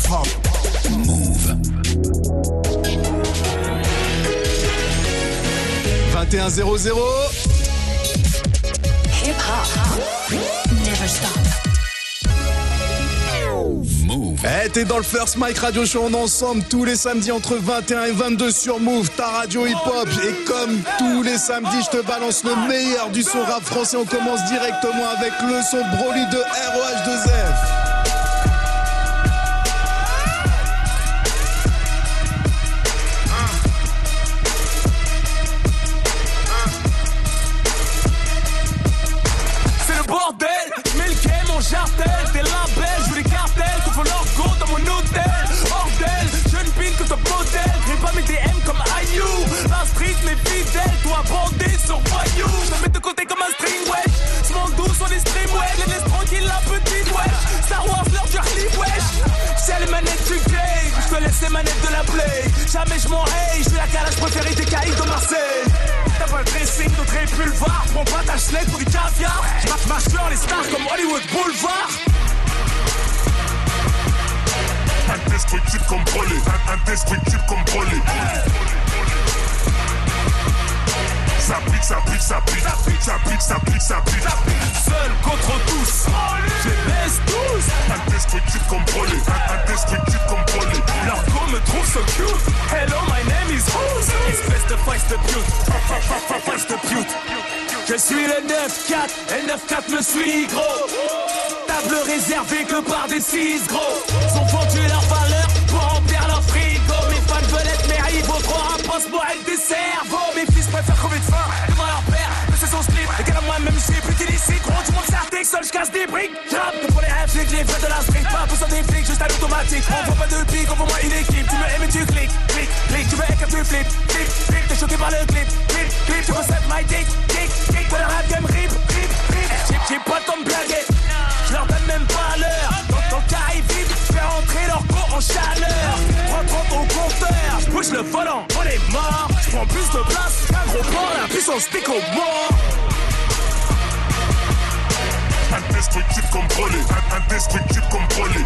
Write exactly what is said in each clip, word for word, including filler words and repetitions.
hip-hop. Move. vingt et un zéro zéro. Hip-hop. Never stop. Move. Eh, t'es dans le First Mike Radio Show, on est ensemble tous les samedis entre vingt et un et vingt-deux sur Move, ta radio hip-hop. Et comme tous les samedis, je te balance le meilleur du son rap français. On commence directement avec le son Broly de R O H deux F. Jartel, des labels, je veux les cartels, qu'on fait leur go dans mon hôtel. Bordel, jeune pile que ton modèle, crée pas mes D M comme I U. La street m'est fidèle, toi bandé sur voyou. Je me mets de côté comme un string wesh. Je m'en douce sur les streams wesh, les laisse tranquille la petite wesh. Star Wars leur du clip wesh. C'est les manettes du game, je te laisse les manettes de la play. Jamais je m'en haye, je suis la calage préférée des caïds de Marseille. T'as pas le dressing de très pulvar, prends pas ta schnette pour du caviar. J'marche marche sur les stars comme Hollywood Boulevard. Indestructible comme Broly, indestructible comme Broly. Ça pique, ça pique, ça pique, ça pique, ça pique, ça pique, ça pique. Seul contre tous, je les laisse tous. Indestructible comme Broly, indestructible comme Broly. Leur go me trouve so cute. Hello, my name is Who's. Espèce de face de pute, face de pute. Je suis le neuf quatre, et neuf quatre me suit gros. Table réservée que par des six gros. Sont vendus leur valeur pour remplir leur frigo. Mes fans veulent être mes rivaux, trop rapproche moi avec des cerveaux. Mes fils préfèrent crever de faim devant leur père, mais c'est son slip. Et car moi-même j'ai plus d'illicite, gros du monde s'artique, seul je casse des briques. J'rappe que pour les rêves, j'ai les feux de la street. Pas besoin des flics, juste à l'automatique. On voit pas de pique, on voit moi une équipe. Tu me aimes et tu cliques, cliques, cliques. Tu me hais quand tu flippes, flip, flip. T'es choqué par le clip, clip, clip. Tu recètes my dick, dick, dick. Que le rap game rip, rip, rip. J'ai pas le temps de blaguer. Je leur donne même pas l'heure. Quand ton cas est vide, je fais rentrer leur go en chaleur. trois trente au compteur, je push le volant, on est mort. Je prends plus de place qu'un gros port, la puissance pique au mort. Indestructible comme Broly, indestructible comme Broly.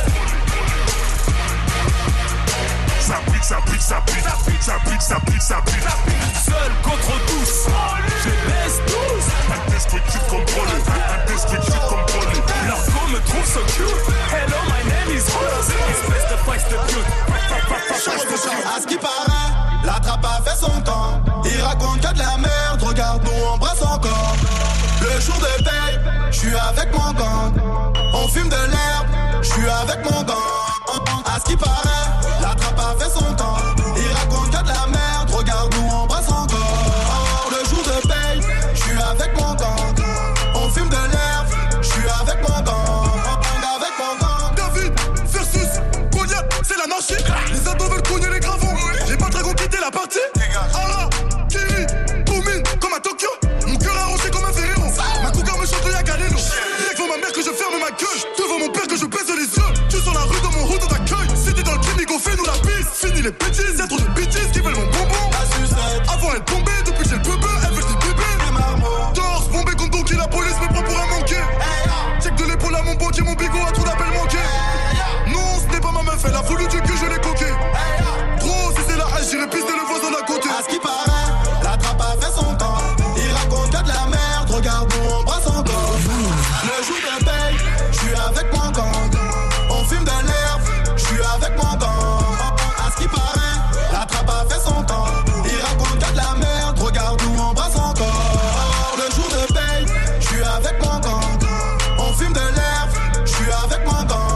Ça pique, ça pique, ça pique, ça pique, ça pique, ça pique, ça pique. Seul contre tous, je les laisse tous. Indestructible comme Broly, indestructible comme Broly. Leur go me trouve so cute. Hello, my name is Rose. Espèce de face de pute. À ce qui paraît, la trappe a fait son temps. Il raconte que de la merde, regarde nous embrasse encore. Le jour de paye, je suis avec mon gang. On fume de l'herbe, je suis avec mon gang. À ce qui paraît, la trappe a fait son temps. Il raconte que de la merde, regarde nous embrasse encore. Le jour de paye, je suis avec mon gang. On fume de l'herbe, je suis avec mon gang. Avec mon gang. David versus Goliath, c'est l'anarchie. Les ados veulent cogner les gravons. J'ai pas dragon quitté la partie. Ara, Kiri, Boumine, comme à Tokyo. Mon cœur arrangé comme un Ferrero. Ma cougar me chante le Yagaleno. Direct devant ma mère que je ferme ma gueule. Devant mon père que je baisse les yeux. Tu sur la rue dans mon route on t'accueille. Si t'es dans le crime, go fais-nous la piste. Fini les bêtises, y'a trop de bêtises qui veulent mon bonbon. Avant elle tombait, depuis que j'ai le bébé, elle veut des bébés. Torse, bombé contre Donkey, la police me prend pour un manqué. Check de l'épaule à mon banquier, mon bigot a trop d'appels manqués. Non, ce n'est pas ma meuf, elle a voulu du cul, je l'ai coqué. Gros, si c'est la hache, j'irai pister le voisin d'à côté. À ce qui paraît, la trappe a fait son temps. Il raconte que de la merde, regarde nous embrasse encore. Le jour de paye, je suis avec mon gang. On fume de l'herbe, je suis avec mon gang. À ce qui paraît, la trappe a fait son temps. Il raconte que de la merde, regarde nous embrasse encore. Le jour de paye, je suis avec mon gang. On fume de l'herbe, je suis avec mon gang.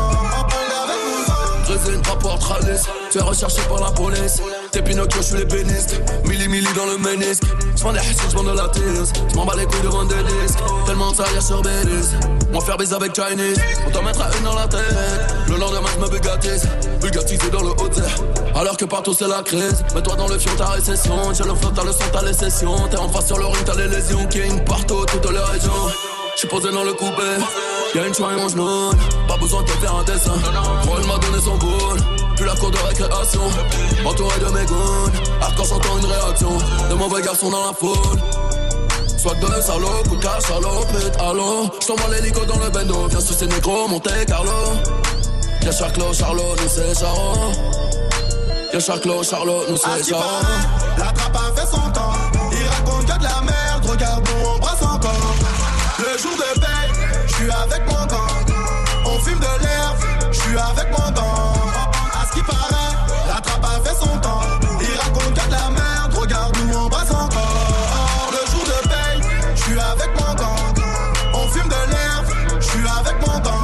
Résine, rapport, tralice. Tu es recherché par la police. T'es Pinocchio, je suis l'ébéniste. Milli, milli dans le ménisque. J'prends des hassises, j'prends de la tisse. J'm'en bats les couilles devant des disques. Tellement de salière sur Bélis. Moi faire baiser avec Chinese. On t'en mettra une dans la tête. Le lendemain, j'me bugatise. Bugatisé dans le haut alors que partout c'est la crise. Mets-toi dans le fion, ta récession. J'ai le flot, t'as le son, t'as les sessions. T'es en face sur le ring, t'as les lésions. King partout, toutes les régions. J'suis posé dans le coupé. Y'a une choix et mon genou. Pas besoin de te faire un dessin. Moi, elle m'a donné son boule. Puis la cour de récréation. Entouré de mes goons. Hardcore j'entends une réaction. De mauvais garçons dans la foule. Soit de salaud, coup de cash, salaud, pute, allô. J't'envoie l'hélico dans le bendo. Viens sur ces négros, Monte Carlo. Y'a Charclos, Charlot, nous c'est Charon. Y'a Charclos, Charlot, nous c'est Charon. La trappe a fait son temps. Il raconte que de la merde, regarde nous on brasse encore. Le jour de paye, j'suis avec mon gang. On fume de l'herbe, j'suis avec mon gang. À ce qui paraît, la trappe a fait son temps. Il raconte que de la merde, regarde nous on brasse encore. Le jour de paye, j'suis avec mon gang. On fume de l'herbe, j'suis avec mon gang.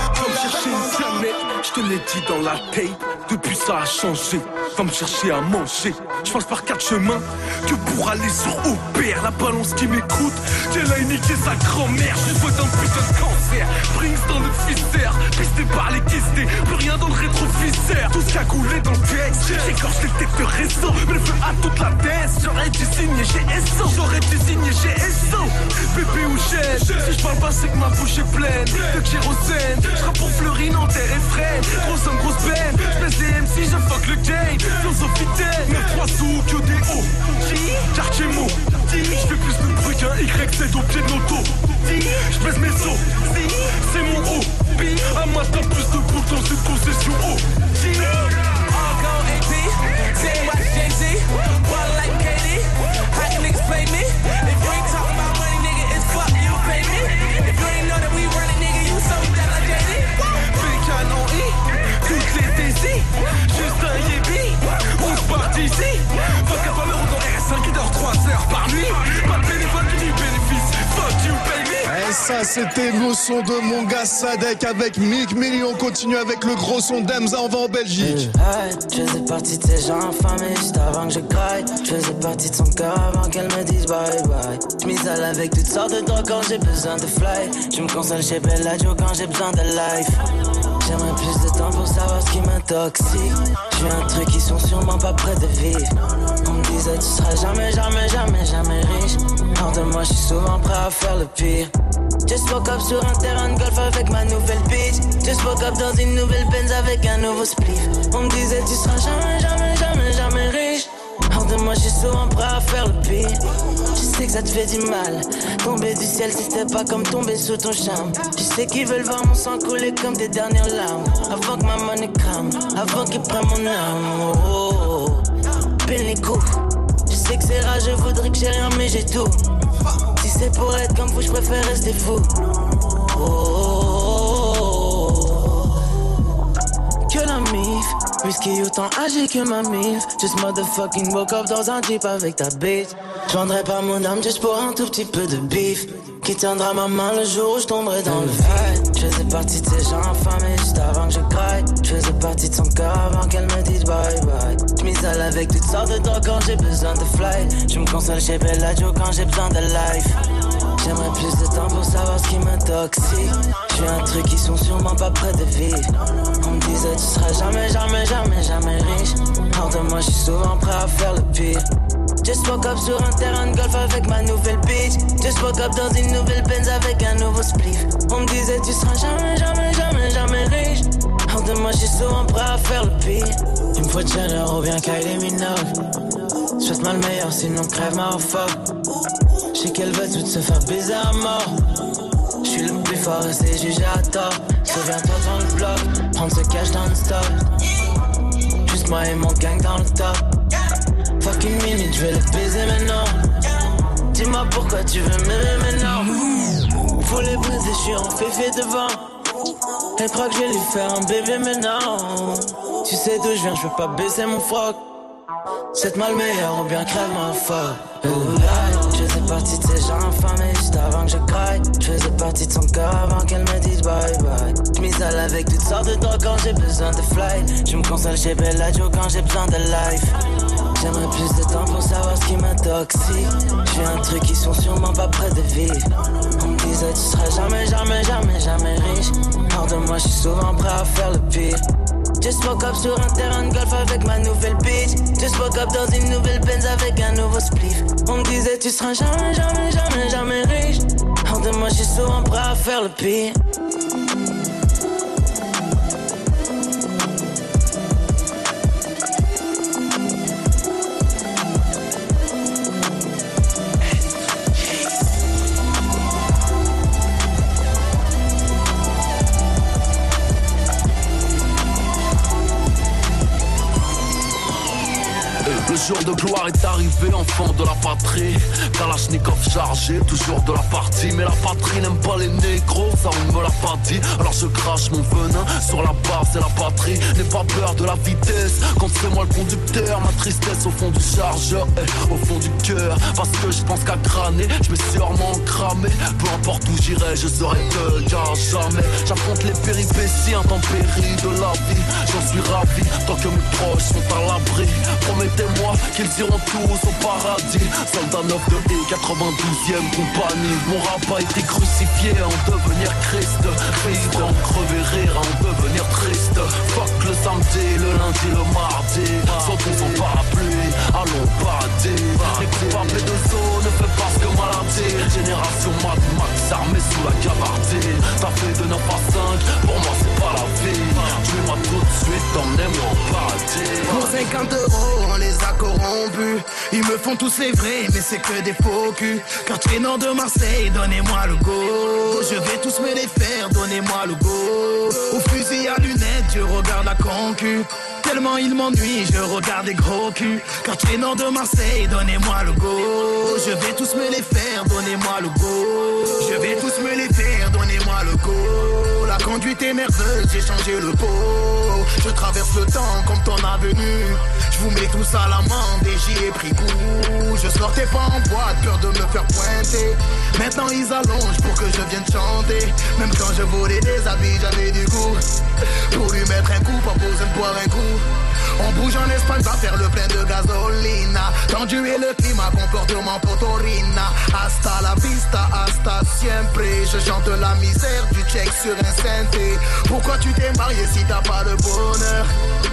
Je te l'ai dit dans la tape, depuis ça a changé. Va me chercher à manger. Je passe par quatre chemins que pour aller sur Aubert. La balance qui m'écoute, qu'elle a niqué sa grand-mère. Je vote un putain de cancer. Brings dans le fissère, pisté par les quistés. Plus rien dans le rétroviseur. Tout ce qu'a coulé dans le texte. J'écorche les têtes de réseau, mais le feu à toute la tête. J'aurais dû signer G S O. J'aurais dû signer G S O. Bébé ou chaîne. Si je parle pas, c'est que ma bouche est pleine de kérosène. Je rappe pour Fleury, Nanterre et Fresnes. Grosse homme, grosse peine. Je baisse des M C, je fuck le game. Philosophie d'aide, neuf trois sous que des O. Quartier mot. Je fais plus de bruit qu'un Y Z au pied de l'auto. Je baisse mes os. C'est mon O. Un matin plus de boules dans une concession O. Argo A P, same like Jay-Z, water like Katie. How can niggas play me? If you ain't talking about money, nigga, it's fuck you pay me. If you ain't know that we run it, nigga, you so down like J D. Big canon I, toutes les désirs. Juste un yébi, on se part d'ici. vingt-quatre euros dans R S cinq qui dort trois heures par nuit. Pas de bénévole ni bénéfice, fuck you pay me. Et ça c'était le son de mon gars Sadek avec Mick Millie. On continue avec le gros son d'Emza, on va en Belgique. Hey, je faisais partie de ces gens infamés juste avant que je graille. Je faisais partie de son cœur avant qu'elle me dise bye bye. Je m'isole avec toutes sortes de drogues quand j'ai besoin de fly. Je me console chez Bellagio quand j'ai besoin de life. J'aimerais plus de temps pour savoir ce qui m'intoxique. J'ai un truc qui sont sûrement pas près de vivre. On me disait tu seras jamais, jamais, jamais, jamais riche. Hors de moi, je suis souvent prêt à faire le pire. Just woke up sur un terrain de golf avec ma nouvelle bitch. Just woke up dans une nouvelle Benz avec un nouveau spliff. On me disait tu seras jamais, jamais, jamais, jamais riche. Hors de moi, je suis souvent prêt à faire le pire. Je sais que ça te fait du mal. Tomber du ciel, c'était pas comme tomber sous ton charme. Je sais qu'ils veulent voir mon sang couler comme des dernières larmes. Avant que ma monnaie crame, avant qu'ils prennent mon âme. Oh, oh, oh. Pile les coups. Je sais que c'est rare, je voudrais que j'ai rien, mais j'ai tout. Si c'est pour être comme vous, je préfère rester fou. Oh, oh, oh, oh. Que la mif, whisky autant âgé que ma mif. Just motherfucking woke up dans un jeep avec ta bitch. Je vendrais pas mon âme juste pour un tout petit peu de bif. Qui tiendra ma main le jour où je tomberai dans le vide. Je faisais partie de ces gens infamés juste avant que je graille. Je faisais partie de son cœur avant qu'elle me dise bye bye. Je m'isole avec toutes sortes de drogues quand j'ai besoin de fly. Je me console chez Bellagio quand j'ai besoin de life. J'aimerais plus de temps pour savoir ce qui m'intoxique. J'ai un truc qui sont sûrement pas près de vivre. On me disait tu seras jamais, jamais, jamais, jamais riche. Hors de moi, je suis souvent prêt à faire le pire. Just woke up sur un terrain de golf avec ma nouvelle bitch. Just woke up dans une nouvelle Benz avec un nouveau spliff. On me disait tu seras jamais, jamais, jamais, jamais riche. Hors de moi, je suis souvent prêt à faire le pire. Il me faut Jenner ou bien Kylie Minogue. Souhaite-moi le meilleur, sinon crève ma fuck. J'sais qu'elle veut tout se faire baiser à mort. J'suis le plus fort et c'est jugé à tort. Souviens-toi dans le bloc, prendre ce cash dans le stop. Juste moi et mon gang dans le top. Fucking minute, j'vais le baiser maintenant. Dis-moi pourquoi tu veux m'aimer maintenant. Faut les briser, j'suis en féfé devant. Elle croit que je vais lui faire un bébé maintenant. Tu sais d'où j'viens, j'peux pas baisser mon froc. Souhaite-moi le meilleur ou bien crève-moi fort. Oh là, je faisais partie de ces gens infamés juste avant que je graille. Je faisais partie de son cœur avant qu'elle me dise bye bye. Je m'isole avec toutes sortes de drogues quand j'ai besoin de fly. Je me console chez Bellagio quand j'ai besoin de life. J'aimerais plus de temps pour savoir ce qui m'intoxique. J'ai un truc qui sont sûrement pas près de vivre. On me disait tu seras jamais, jamais, jamais, jamais riche. Hors de moi, je suis souvent prêt à faire le pire. Just woke up sur un terrain de golf avec ma nouvelle bitch. Just woke up dans une nouvelle Benz avec un nouveau spliff. On me disait tu seras jamais, jamais, jamais, jamais riche. Hors de moi, je suis souvent prêt à faire le pire. Le jour de gloire est arrivé, enfant de la patrie. Kalachnikov chargé, toujours de la partie. Mais la patrie n'aime pas les négros, ça on me l'a pas dit. Alors je crache mon venin sur la base et la patrie. N'aie pas peur de la vitesse, quand c'est moi le conducteur. Ma tristesse au fond du chargeur, eh, au fond du cœur. Parce que je pense qu'à crâner, je me suis sûrement cramé. Peu importe où j'irai, je serai te gars jamais. J'affronte les péripéties intempéries de la vie. J'en suis ravi, tant que mes proches sont à l'abri. Promettez-moi qu'ils iront tous au paradis. Soldat neuf de E, quatre-vingt-douzième compagnie. Mon rap a été crucifié en devenir Christ. Triste, en crever rire, en devenir triste. Fuck le samedi, le lundi, le mardi. Sautons son parapluie, allons parader. Les coupables de zone ne fait pas ce que maladie. Génération Mad Max armée sous la gabardine. T'as fait de neuf à cinq, pour moi c'est pas la vie. Tuez-moi tout de suite, emmenez-moi au paradis. Pour cinquante euros, on les a corrompus. Ils me font tous les vrais, mais c'est que des faux culs. Quartier nord de Marseille, donnez-moi le go. Je vais tous me les faire, donnez-moi le go. Au fusil à lunettes, je regarde la concu. Tellement il m'ennuie, je regarde des gros culs. Quartier nord de Marseille, donnez-moi le go. Je vais tous me les faire, donnez-moi le go. Je vais tous me les faire, donnez-moi le go. La conduite est nerveuse, j'ai changé le pot. Je traverse le temps comme ton avenue. Je vous mets tous à l'amende et j'y ai pris goût. Je sortais pas en boîte, peur de me faire pointer. Maintenant ils allongent pour que je vienne chanter. Même quand je volais des habits, j'avais du goût. Pour lui mettre un coup, pas besoin de boire un coup. On bouge en Espagne, va faire le plein de gasolina. Tendu et le climat, comportement potorina. Hasta la vista, hasta siempre. Je chante la misère du check sur un synthé. Pourquoi tu t'es marié si t'as pas de bonheur?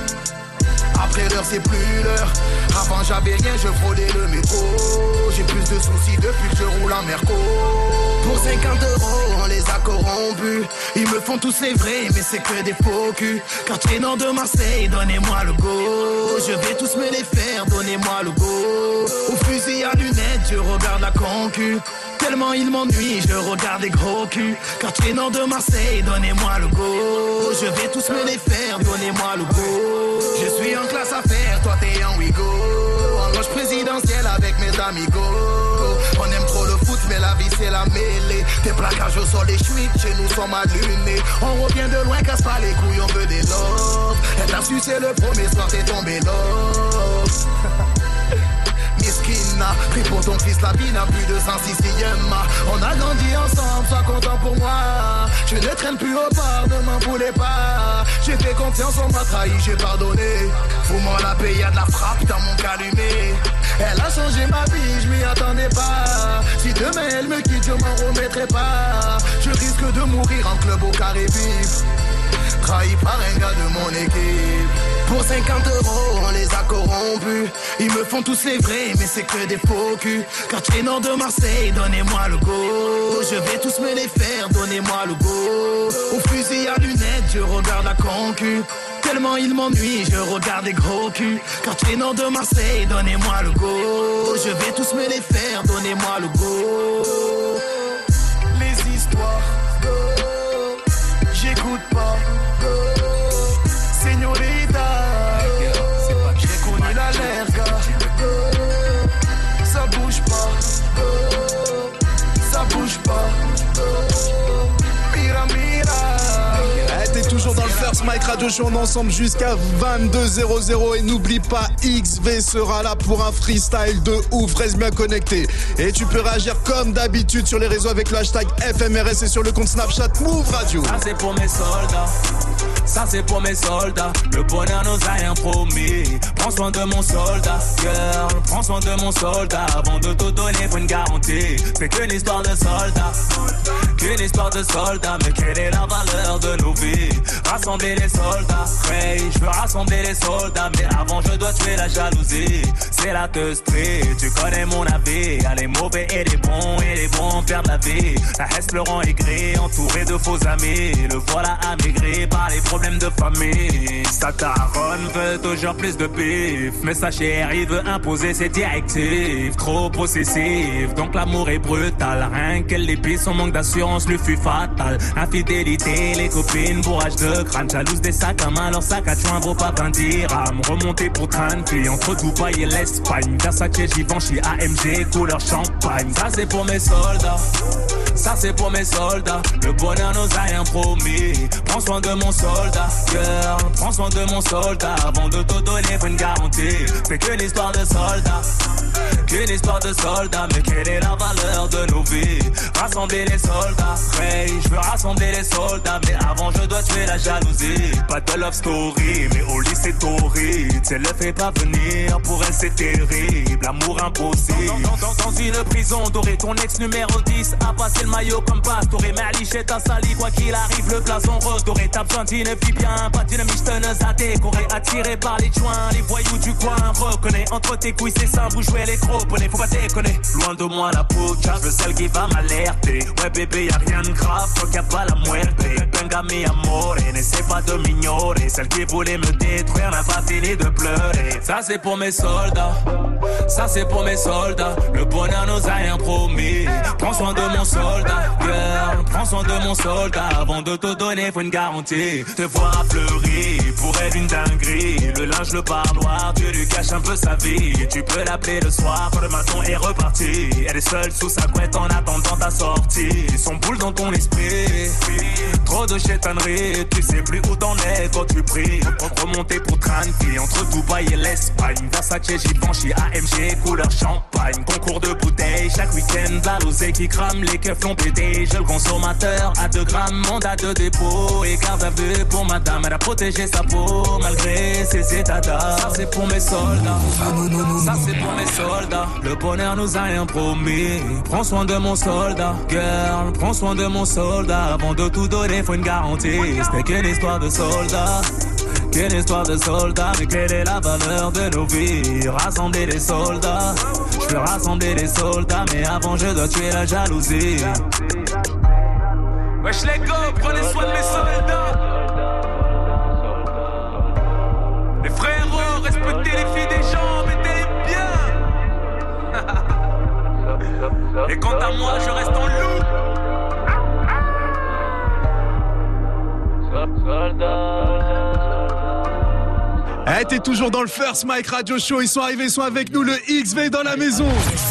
Après l'heure c'est plus l'heure. Avant j'avais rien, je frôlais le métro. J'ai plus de soucis depuis que je roule en Merco. Pour cinquante euros on les a corrompus. Ils me font tous les vrais mais c'est que des faux culs. Quartier nord de Marseille, donnez-moi le go. Je vais tous me les faire, donnez-moi le go. Au fusil à lunettes, je regarde la concu. Tellement il m'ennuie, je regarde des gros culs. Quartier nord de Marseille, donnez-moi le go. Je vais tous me les faire, donnez-moi le go. Je suis en classe à faire, toi t'es en Wigo. En loge présidentielle avec mes amigos. On aime trop le foot mais la vie c'est la mêlée. Tes plaquages au sol et chouites, chez nous sommes allumés. On revient de loin, casse pas les couilles, on veut des love. Elle t'a su c'est le premier soir, t'es tombé love. Miskina, pris pour ton fils, la vie n'a plus de sens ici. On a grandi ensemble, sois content pour moi. Je ne traîne plus au bar, ne m'en voulez pas. J'ai fait confiance, on m'a trahi, j'ai pardonné. Fous-moi la paix, y'a de la frappe dans mon calumet. Elle a changé ma vie, je m'y attendais pas. Si demain elle me quitte, je m'en remettrai pas. Je risque de mourir en club au carré vif. Trahi par un gars de mon équipe. Pour cinquante euros on les a corrompus. Ils me font tous les vrais mais c'est que des faux culs. Quartier nord de Marseille, donnez-moi le go. Je vais tous me les faire, donnez-moi le go. Au fusil à lunettes, je regarde la concu. Tellement il m'ennuie, je regarde des gros culs. Quartier nord de Marseille, donnez-moi le go. Je vais tous me les faire, donnez-moi le go. Les histoires, j'écoute pas. Señorita, j'ai connu la lerga. Ça bouge pas, ça bouge pas. Mira, mira. Eh, t'es toujours dans le First Mike Radio Show, on est ensemble jusqu'à vingt-deux heures et n'oublie pas, X V sera là pour un freestyle de ouf, reste bien connecté. Et tu peux réagir comme d'habitude sur les réseaux avec le hashtag F M R S et sur le compte Snapchat Move Radio. Ça c'est pour mes soldats, ça c'est pour mes soldats. Le bonheur nous a rien promis. Prends soin de mon soldat, girl. Prends soin de mon soldat. Avant de tout donner, faut une garantie. C'est qu'une histoire de soldat, qu'une histoire de soldat. Mais quelle est la valeur de nos vies? Rassembler les soldats, hey, je veux rassembler les soldats. Mais avant je dois tuer la jalousie. C'est la teuse street, tu connais mon avis. Y'a les mauvais et les bons, et les bons perdent la vie. La Hesse le rend aigri, entouré de faux amis. Le voilà amaigri par les problèmes de famille. Sa daronne veut toujours plus de bif, mais sa chérie veut imposer ses directives. Trop possessif, donc l'amour est brutal. Rien qu'elle l'épice, son manque d'assurance l'enfance lui fut fatale. Infidélité, les copines, bourrage de crâne. Jalouse des sacs à main, leur sac à joint vaut pas vingt dirhams. Remonté pour train de vie entre Dubaï et l'Espagne. Versace, Givenchy, A M G, couleur champagne. Ça c'est pour mes soldats. Ça c'est pour mes soldats, le bonheur nous a rien promis. Prends soin de mon soldat, girl, prends soin de mon soldat. Avant de te donner une garantie, c'est qu'une histoire de soldat. Qu'une histoire de soldats, mais quelle est la valeur de nos vies? Rassembler les soldats, hey, je veux rassembler les soldats. Mais avant je dois tuer la jalousie. Pas de love story, mais au lit c'est horrible. C'est le fait pas venir, pour elle c'est terrible. L'amour impossible. Dans, dans, dans, dans une prison dorée, ton ex numéro dix a passé le maillot comme Pastore. Mais Alice t'a sali, quoi qu'il arrive, le blason rose doré. T'as besoin d'une fille bien, pas d'une michetonneuse à décorer. Attiré par les joints, les voyous du coin. Reconnais, entre tes couilles c'est simple, vous jouez les gros bonnets, faut pas déconner. Loin de moi la pucha, je veux celle qui va m'alerter. Ouais bébé y'a rien de grave, faut qu'il y a pas la muerte. Venga mi amore, n'essaie pas de m'ignorer. Celle qui voulait me détruire n'a pas fini de pleurer. Ça c'est pour mes soldats, ça c'est pour mes soldats. Le bonheur nous a rien promis. Prends soin de mon soldat, girl, prends soin de mon soldat. Avant de te donner faut une garantie. Te voir fleurir, pour elle une dinguerie. Le linge, le parloir, tu lui caches un peu sa vie. Tu peux l'appeler le soir quand le matin est reparti. Elle est seule sous sa couette en attendant ta sortie. Son boule dans ton esprit, trop de chétanerie. Tu sais plus où t'en es quand tu pries. Remonter pour train de vie entre Dubaï et l'Espagne. Versace, Givenchy, A M G, couleur champagne. Concours de bouteilles, chaque week-end la l'osée qui crame, les keufs l'ont pété. Je le consommateur à deux grammes, mandat de dépôt. Et garde à vue pour madame, elle a protégé sa peau malgré ses états d'âme. Ça c'est pour mes soldats, ça c'est pour mes soldats. Le bonheur nous a rien promis. Prends soin de mon soldat, girl, prends soin de mon soldat. Avant de tout donner faut une garantie. C'était qu'une histoire de soldat, qu'une histoire de soldats. Mais quelle est la valeur de nos vies? Rassembler les soldats, je veux rassembler les soldats. Mais avant je dois tuer la jalousie. Wesh les gars, prenez soin de mes soldats. Les frérots, respectez les filles des gens, mettez-les bien. Et quant à moi, je reste en loup. Eh, t'es toujours dans le First Mike Radio Show. Ils sont arrivés, ils sont avec nous. Le X V dans la maison.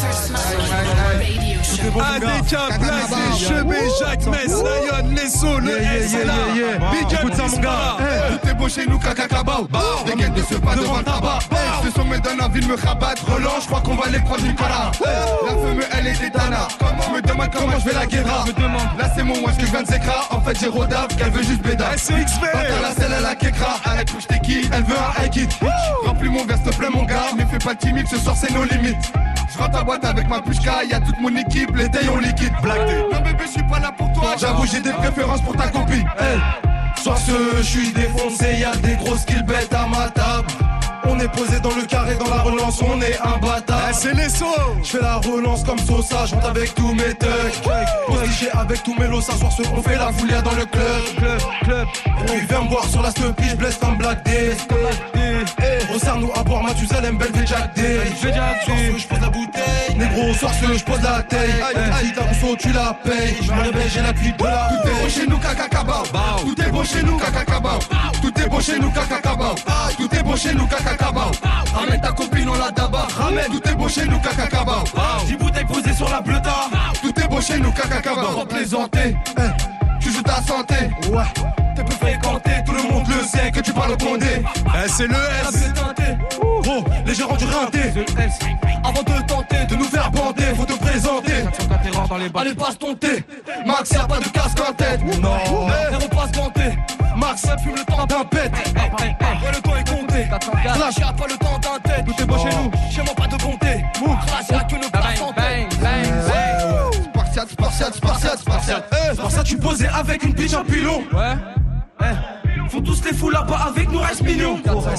A D K, Blasé, Chebé, Jacques, Metz, Lion, Lesso, le S est là. Big up, ça mon gars. Tout est beau chez nous, caca cabao. Les guettes ne se pas devant le tabac. Ce sommet dans la ville me rabattre. Relance, je crois qu'on va les prendre du cara. La femme, elle est tétana. Je me demande comment je vais la guerra. Là, c'est mon wesh que je viens de s'écra. En fait, j'ai Rodaf, qu'elle veut juste béda. C'est X V. Dans la selle, elle a Kekra. Elle touche t'es qui? Elle veut un high kick. Remplis mon verre, s'il te plaît, mon gars. Mais fais pas le timide, ce soir, c'est nos limites. Je rentre à boîte avec ma pushka, y'a toute mon équipe, les tailles on liquide. Black Day. Non bébé, je suis pas là pour toi. J'avoue, j'ai des préférences pour ta copine. Hey. Soir ce, je suis défoncé, y'a des grosses kills bêtes à ma table. On est posé dans le carré, dans la relance, on est imbattable. Eh, c'est les sauts. Je fais la relance comme Sosa, je rentre avec tous mes thugs. Postigé avec tous mes lots, ce soir on fait la foulia dans le club. Club, club. Et puis viens me voir sur la stupide, je blesse comme Black Day. Au nous à boire Mathusalem, belle V Jack Day. Je pose la bouteille, négro, soir ce, je pose la taille. Si t'as Rousseau, tu la payes. Je me réveille, j'ai la cuite de la. Tout est beau chez nous, caca cabao. Tout est beau chez nous, caca cabao. Tout est beau chez nous, caca cabao. Tout est beau chez nous, caca cabao. Ramène ta copine, on la tabac. Ramène, tout est beau chez nous, caca cabao. Dix bouteilles posées sur la bleuta. Tout est beau chez nous, caca cabao. Faut plaisanter, tu joues ta santé. Ouais. Tu peux fréquenter, tout le monde le sait que tu parles au condé. Eh, c'est le S. Gros, les gérants du rinté. Avant de tenter de nous faire bander, faut te présenter. Allez, passe ton thé. Max, y'a pas de casque en tête. Non, et repasse ganté. Max, ça fume le temps d'un pète. Ouais, le temps est compté. Clash, y'a pas le temps d'un tête. Tout est beau chez nous, chez moi pas de bonté. Clash, y'a que nos places en tête. Spartiate, Spartiate, Spartiate, Spartiate. Spartiate, tu posais avec une bitch en pilon. Ouais. Font tous les fous là-bas avec nous, reste millions.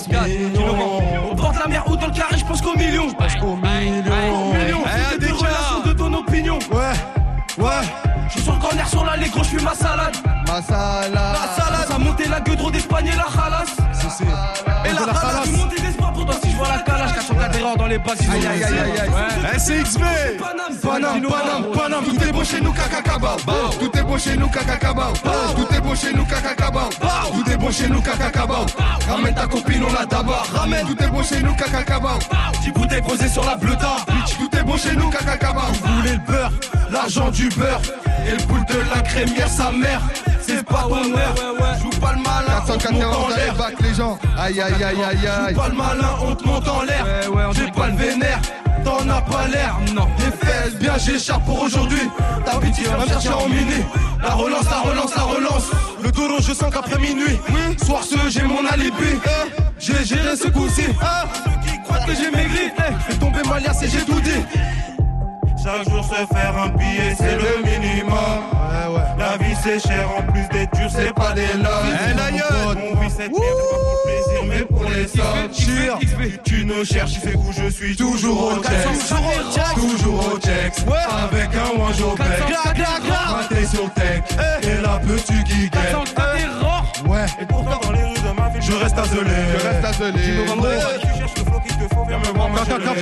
Au bord de la mer ou dans le carré, je pense qu'au million. Je pense qu'au million. Eh, des relations de ton opinion. Ouais, ouais. Je suis sur le corner sur l'allée, gros, je fume ma salade. Ma salade. Ma salade. Ça a monté la gueule d'Espagne et la halas. Et la halas. Tu montes des espoirs pour toi si je vois la calage. Cache en cadérant dans les les bacs. Aïe aïe aïe aïe aïe. S X B. Paname, Paname, Paname, tout est beau chez nous, Kakakabao. Tout est beau chez nous, Kakakabao. Tout est beau chez nous, Kakakabao. Tout est beau chez nous, Kakakabao. Ramène ta copine, on la tabac. Ramène, tout est beau chez nous, Kakakabao. dix bouteilles posées sur la bleuta. Tout est beau chez nous, Kakakabao. Vous voulez le beurre, l'argent du beurre et le boule de la crémière, sa mère. C'est pas honneur, joue pas le malin, on te monte en l'air. Les gens, aïe aïe aïe aïe aïe. Joue pas le malin, on te monte en l'air. J'ai pas le vénère, t'en as pas l'air. Non, les fesses bien, j'écharpe pour aujourd'hui. Ta pitié va me chercher en mini. La relance, la relance, la relance. Le taureau, je sens qu'après minuit, soir ce, j'ai mon alibi. J'ai géré ce coup-ci. Ceux qui croient que j'ai maigri, fais tomber ma liasse et j'ai tout dit. Chaque jour se faire un billet, c'est le minimum. Ouais, ouais. La vie c'est cher, en plus d'être dur, c'est pas des love. Hey, la mon vie c'est pour le plaisir, mais pour les sommes. Sûr, tu ne cherches, c'est où je suis toujours au check. Toujours au check, avec un one jour back. Raté sur tech, et la petite qui gagne. Ouais. Et pourtant dans les rues de ma ville, je reste isolé. Je reste isolé. Tu cherches le flow qu'il te faut, viens me voir.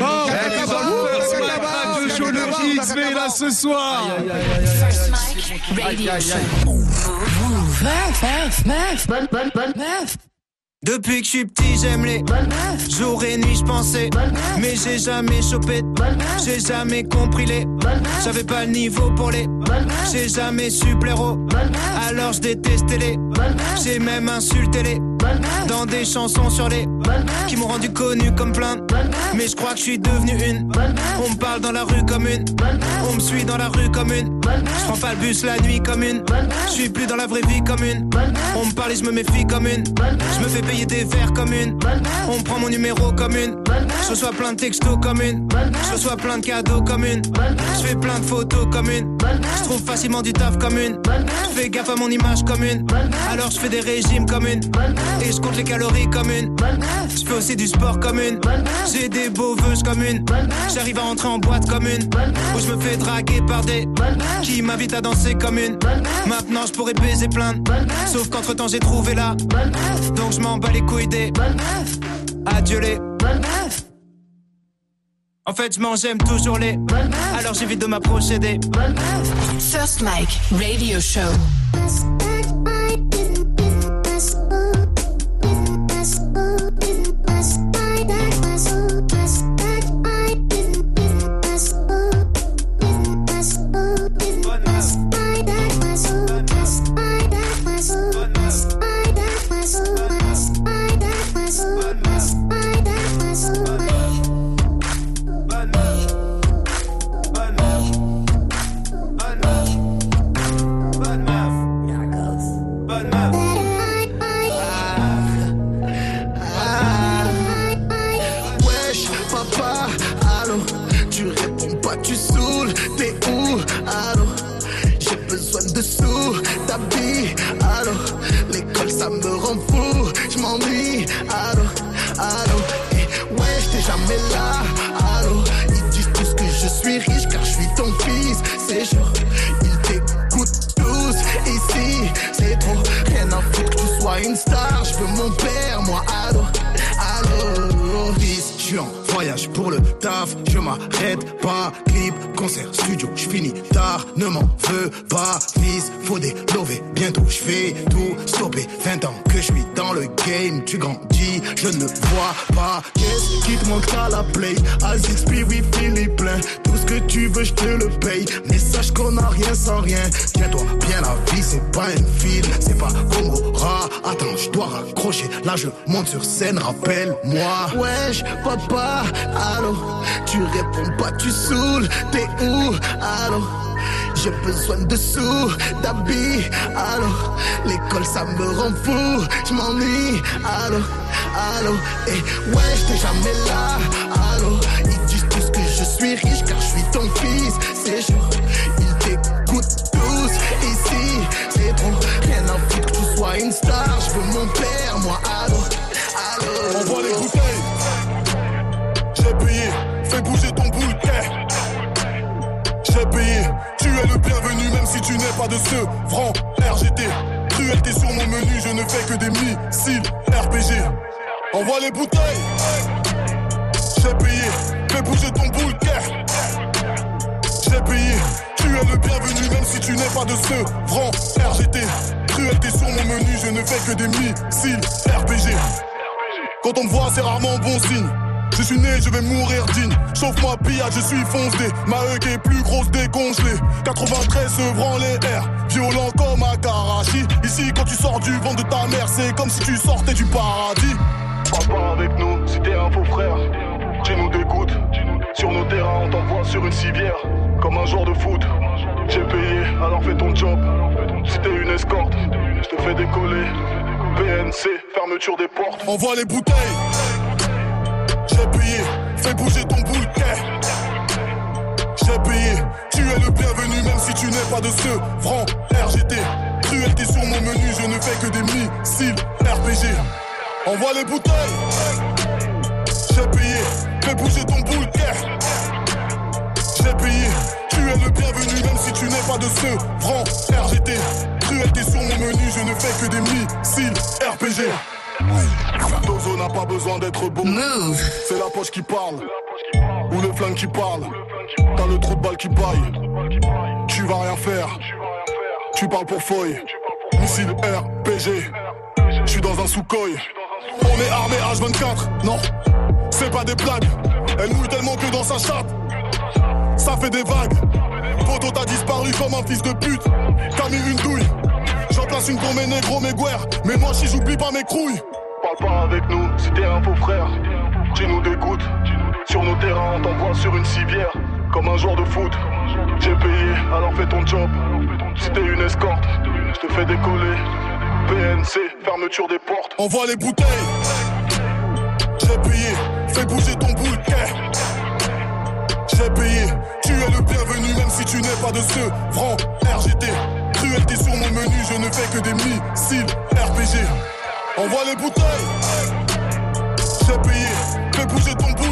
Le X B là ce soir. First Mike Radio Show. Move. Meuf, meuf, meuf. Bonne, bonne, bonne meuf. Depuis que je suis petit, j'aime les jour et nuit, je pensais, mais j'ai jamais chopé, j'ai jamais compris les, j'avais pas le niveau pour les, j'ai jamais su plaire aux, alors je détestais les, j'ai même insulté les, dans des chansons sur les, qui m'ont rendu connu comme plein, mais je crois que je suis devenu une, on me parle dans la rue comme une, on me suit dans la rue comme une, je prends pas le bus la nuit comme une, je suis plus dans la vraie vie comme une, on me parle et je me méfie comme une, je me fais payer des verres comme une, on prend mon numéro comme une, je reçois plein de textos comme une, je reçois plein de cadeaux comme une, je fais plein de photos comme une, je trouve facilement du taf comme une, je fais gaffe à mon image comme une, alors je fais des régimes comme une, et je compte les calories comme une, je fais aussi du sport comme une, j'ai des beaux vœux comme une, j'arrive à rentrer en boîte comme une, où je me fais draguer par des qui m'invitent à danser comme une, maintenant je pourrais baiser plein, sauf qu'entre temps j'ai trouvé la, donc je m'en bats les couilles des adieu les en fait je m'en j'aime toujours les alors j'évite de m'approcher des First Mike Radio Show. Ne m'en veux pas, fils, faut des lovés. Bientôt je fais tout stopper. vingt ans que je suis dans le game, tu grandis, je ne vois pas. Qu'est-ce qui te manque à la play? À six P, oui, Philippe plein. Tout ce que tu veux, je te le paye. Mais sache qu'on a rien sans rien. Tiens-toi bien, la vie, c'est pas un film, c'est pas comme au rat. Attends, je dois raccrocher. Là, je monte sur scène, rappelle-moi. Wesh, papa, allô. Tu réponds pas, tu saoules. T'es où, allô? J'ai besoin de sous, d'habits, allô. L'école ça me rend fou, je m'ennuie, allô, allô. Et ouais, j'étais jamais là, allô. Ils disent tous que je suis riche car je suis ton fils, c'est chaud. Ils t'écoutent tous, ici, c'est trop. Rien à foutre que tu sois une star, je veux mon père, moi, allô, allô. Envoie les bouteilles, j'ai payé, fais bouger ton boule, j'ai payé, tu es le bienvenu même si tu n'es pas de ce franc R G T. Cruelté sur mon menu, je ne fais que des missiles R P G. Envoie les bouteilles, j'ai payé, fais bouger ton boule, j'ai payé, tu es le bienvenu même si tu n'es pas de ce rang R G T. Cruauté sur mon menu, je ne fais que des missiles R P G. Quand on me voit, c'est rarement bon signe. Je suis né, je vais mourir digne. Chauffe-moi pillade, je suis foncé. Ma E qui est plus grosse décongelée. quatre-vingt-treize se branle les airs. Violent comme un Karachi. Ici, quand tu sors du ventre de ta mère, c'est comme si tu sortais du paradis. Parle pas avec nous, si t'es un faux frère. Tu nous dégoûtes. Sur nos terrains, on t'envoie sur une civière. Comme un joueur de foot. J'ai payé, alors fais ton job. Si t'es une escorte, je te fais décoller. P N C, fermeture des portes. Envoie les bouteilles. J'ai payé, fais bouger ton boule. J'ai payé, tu es le bienvenu même si tu n'es pas de ce franc R G T. Cruauté sur mon menu, je ne fais que des missiles R P G. Envoie les bouteilles. J'ai payé, fais bouger ton boule. J'ai payé, tu es le bienvenu même si tu n'es pas de ce franc R G T. Cruauté sur mon menu, je ne fais que des missiles R P G. Dozo n'a pas besoin d'être beau. Move. C'est la poche qui parle. Ou le flingue qui parle. T'as le trou de balle qui baille. Tu vas rien faire. Tu parles pour feuille. Missile R P G. J'suis dans un sous-coï. On est armé H vingt-quatre. Non, c'est pas des blagues. Elle mouille tellement que dans sa chatte ça fait des vagues. Poto t'as disparu comme un fils de pute. T'as mis une douille. J'en place une pour mes négros, mes guerres. Mais moi si j'oublie pas mes couilles. Parle pas avec nous si t'es un faux frère. Tu nous dégoûtes. Sur nos terrains on t'envoie sur une civière. Comme un joueur de foot. J'ai payé, alors fais ton job. Si t'es une escorte, je te fais décoller. P N C, fermeture des portes. Envoie les bouteilles. J'ai payé, fais bouger ton boule. J'ai payé, tu es le bienvenu même si tu n'es pas de ce franc R G T. Cruauté sur mon menu, je ne fais que des missiles R P G. Envoie les bouteilles. J'ai payé, fais bouger ton boule.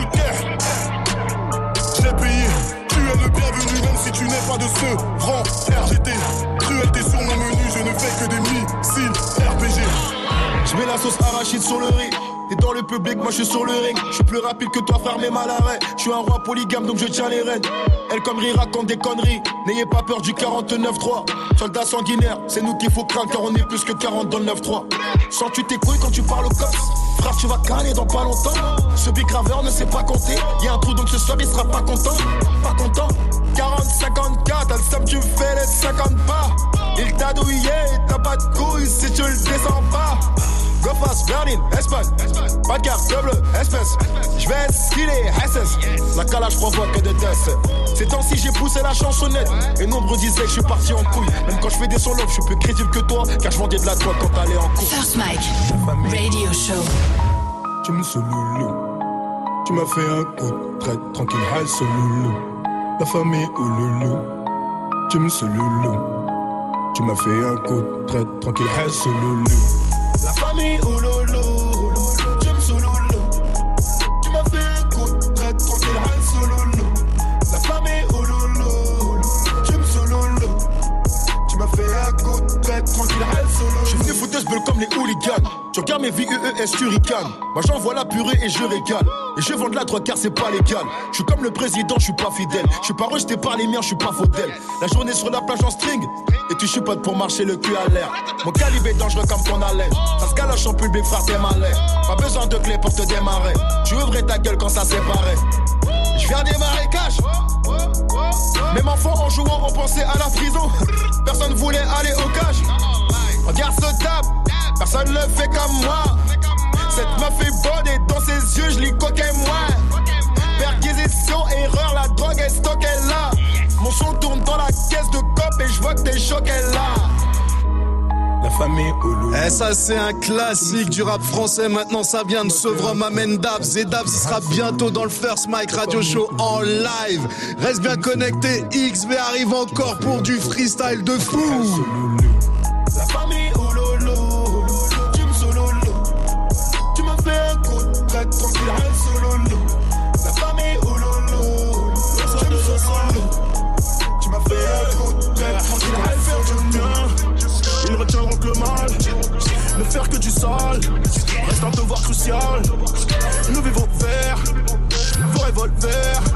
J'ai payé, tu es le bienvenu même si tu n'es pas de ce franc R G T. Cruauté sur mon menu, je ne fais que des missiles R P G. Je mets la sauce arachide sur le riz. T'es dans le public, moi je suis sur le ring. Je suis plus rapide que toi, frère, mais mal à l'arrêt. Je suis un roi polygame, donc je tiens les rênes. Elle comme Rire raconte des conneries. N'ayez pas peur du quarante-neuf trois. Soldats sanguinaires, c'est nous qu'il faut craindre, car on est plus que quarante dans le neuf trois. Sens-tu tes couilles quand tu parles au cops? Frère, tu vas canner dans pas longtemps. Ce big graveur ne sait pas compter. Y'a un trou, donc ce soir il sera pas content. Pas content. quarante cinquante-quatre, t'as le somme, tu fais les cinquante pas. Il t'a douillé, t'as pas de couilles si tu le descends pas. Go fast, Berlin, Espagne. Pas de carte, double, espèce. J'vais skiller, S S. La calage provoque que de tests. Ces temps-ci, j'ai poussé la chansonnette. Et nombreux disaient que je suis parti en couille. Même quand je fais des solos, je suis plus crédible que toi. Car je vendais de la drogue quand t'allais en cours. First Mike, Radio Show. Tu me sous loulou. Tu m'as fait un coup très tranquille, high sous loulou. La famille ou loulou. Tu me sous loulou. Tu m'as fait un coup très tranquille, high sous loulou. La famille ou loulou, tu me sous loulou. Tu m'as fait un coup très tranquille, high sous loulou. La famille ou loulou, tu me sous loulou. Tu m'as fait un coup très tranquille, high sous loulou. Je suis venu foutre ce bulle comme les hooligans. Tu regardes mes V U E S, tu ricanes. Moi j'envoie la purée et je régale. Et je vends de la drogue car c'est pas légal. Je suis comme le président, je suis pas fidèle. Je suis pas rejeté par les miens, je suis pas faudel. La journée sur la plage en string. Et tu chupotes pour marcher le cul à l'air. Mon calibre est dangereux comme ton haleine. Ça se galoche en public, frère, t'es malin. Pas besoin de clé pour te démarrer. Tu ouvrais ta gueule quand ça séparait. Je viens des marécages. Même enfant en jouant, on pensait à la prison. Personne voulait aller au cage. Regarde ce table, personne le fait comme moi. Cette meuf est bonne et dans ses yeux je l'y coquais moi. Perquisition, erreur, la drogue est stockée là. Mon son tourne dans la caisse de cop et je vois que t'es choqué là. La famille Oulu. Eh, ça c'est un classique du rap français. Maintenant ça vient de Sevran, m'amène Dabs. Et Dabs il sera bientôt dans le First Mike Radio Show en live. Reste bien connecté, X V arrive encore pour du freestyle de fou. La famille Oulu, tu me sous-loulou. Tu m'as fait un coup très tranquille, sous-loulou. La famille Oulu, tu me sous-loulou. Tu m'as fait un coup très tranquille, sous-loulou. Ils retiendront que le mal, ne faire que du sale. Reste un devoir crucial. Levez vos verres, vos revolvers.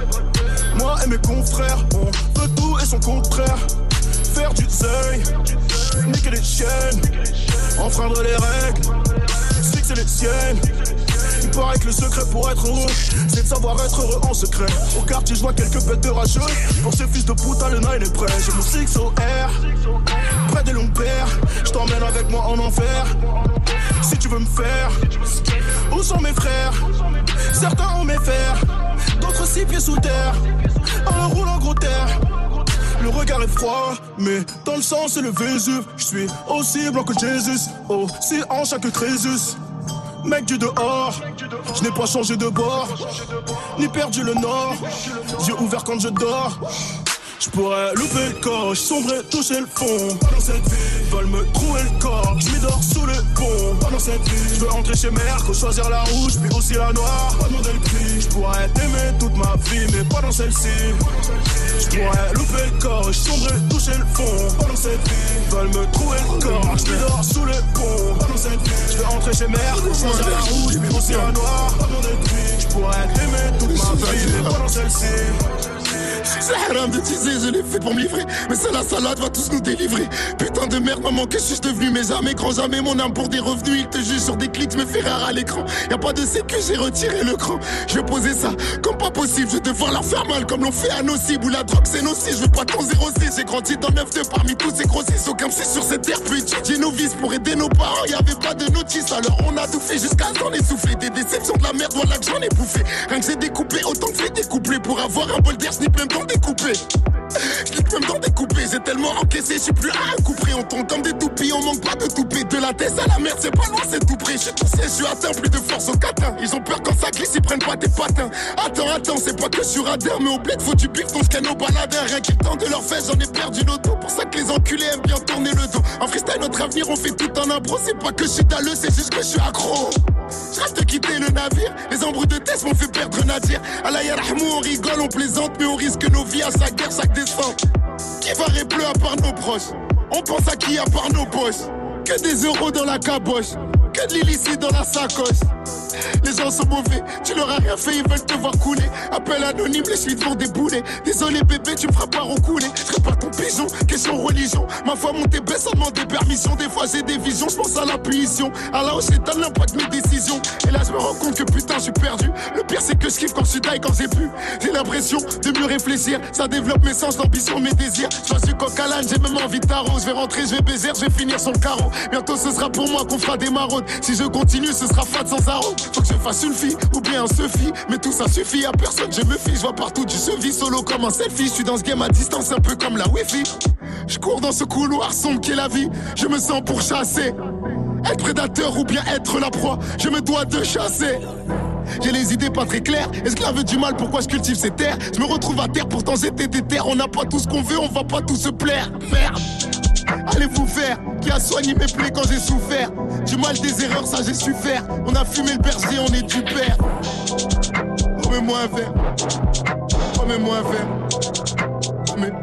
mes confrères. On veut tout et son contraire. Faire du seuil, niquer les chiennes, enfreindre les règles, fixer les siennes. Il paraît que le secret pour être heureux, c'est de savoir être heureux en secret. Au quartier, je vois quelques bêtes de rageux. Pour ces fils de putain, le nine est prêt. J'ai mon six O R, près des longues paires. Je t'emmène avec moi en enfer. Si tu veux me faire, où sont mes frères? Certains ont mes fers, d'autres six pieds sous terre. Un roule en gros terre. Le regard est froid, mais dans le sang c'est le Vésuve. Je suis aussi blanc que Jésus, aussi hanche que Crésus. Mec du dehors, je n'ai pas changé de bord, ni perdu le nord, yeux ouverts quand je dors. Je pourrais louper le coche, sombrer, toucher le fond. Pas dans cette vie, ils veulent me trouer le corps. Je m'y dors sous le pont. Pas dans cette vie, je veux rentrer chez mère, que choisir la rouge, puis aussi la noire. Pas demander le prix, je pourrais t'aimer toute ma vie, mais pas dans celle-ci. Je pourrais louper le coche, sombrer, toucher le fond. Pas dans cette vie, ils veulent me trouer le corps. Je m'y dors sous le pont. Pas dans cette vie, je veux rentrer chez mère, que choisir la rouge, puis aussi la noire. Pas demander le prix, je pourrais t'aimer toute ma vie, mais pas dans celle-ci. C'est haram de teaser, je l'ai fait pour me livrer. Mais c'est la salade va tous nous délivrer. Putain de merde, maman, que suis-je devenu? Mais jamais, grand jamais, mon âme pour des revenus. Il te juge sur des clics, me fait rare à l'écran. Y'a pas de sécu, j'ai retiré le cran. Je vais poser ça comme pas possible. Je vais devoir leur faire mal comme l'ont fait à nos cibles. Où la drogue c'est nocif, je veux pas ton zéro six. J'ai grandi dans neuf deux parmi tous ces grossistes. Aucun psy sur cette terre peut étudier nos vices. Pour aider nos parents, y'avait pas de notice. Alors on a tout fait jusqu'à s'en essouffler. Des déceptions de la merde, voilà que j'en ai bouffé. Rien que j'ai découpé, autant que j'ai découplé. Pour avoir un bol d'air, snip même temps découpé. Je clique même dans découpé, j'ai tellement encaissé, je suis plus à un coup près. On tombe comme des toupies, on manque pas de toupet. De la tête à la merde, c'est pas loin, c'est tout près. Je suis toussé, je suis atteint, plus de force au catin. Ils ont peur quand ça glisse, ils prennent pas tes patins. Attends, attends, c'est pas que je suis radin, mais au bled faut du bif, ton scan au baladin. Rien qui tente de leur fesses, j'en ai perdu l'auto. Pour ça que les enculés aiment bien tourner le dos. En freestyle, notre avenir, on fait tout en impro. C'est pas que je suis dalleux, c'est juste que je suis accro. Je rêve de quitter le navire, les embrouilles de test m'ont fait perdre Nadir. Allah yarhamou, on rigole, on plaisante, mais on risque nos vies à sa guerre, chaque descente. Qui va répler à part nos proches? On pense à qui à part nos poches? Que des euros dans la caboche, que de l'illicite dans la sacoche. Les gens sont mauvais, tu leur as rien fait, ils veulent te voir couler. Appel anonyme, les suites vont débouler. Désolé bébé, tu me feras pas recouler. Je serai pas ton pigeon, question religion. Ma foi montée baisse sans demander permission. Des fois j'ai des visions, je pense à la punition. Allah au shaitan, l'impact de mes décisions. Et là je me rends compte que putain je suis perdu. Le pire c'est que je kiffe quand je suis taille, quand j'ai pu. J'ai l'impression de mieux réfléchir. Ça développe mes sens, l'ambition, mes désirs. Je suis coq à l'âne, j'ai même envie de tarot. Je vais rentrer, je vais baiser, je vais finir sur le carreau. Bientôt ce sera pour moi qu'on fera des maraudes. Si je continue ce sera fat sans arôme. Faut que je fasse une fille ou bien un Sophie. Mais tout ça suffit à personne, je me fiche. Je vois partout du sevis solo comme un selfie. Je suis dans ce game à distance un peu comme la wifi. Je cours dans ce couloir sombre qui est la vie. Je me sens pourchassé. Être prédateur ou bien être la proie, je me dois de chasser. J'ai les idées pas très claires, esclave du mal, pourquoi je cultive ces terres? Je me retrouve à terre, pourtant j'étais déter. On n'a pas tout ce qu'on veut, on va pas tous se plaire. Merde, allez vous faire. Qui a soigné mes plaies quand j'ai souffert? Du mal, des erreurs, ça j'ai su faire. On a fumé le berger, on est du père. Remets-moi un verre. Remets-moi un verre. Remets...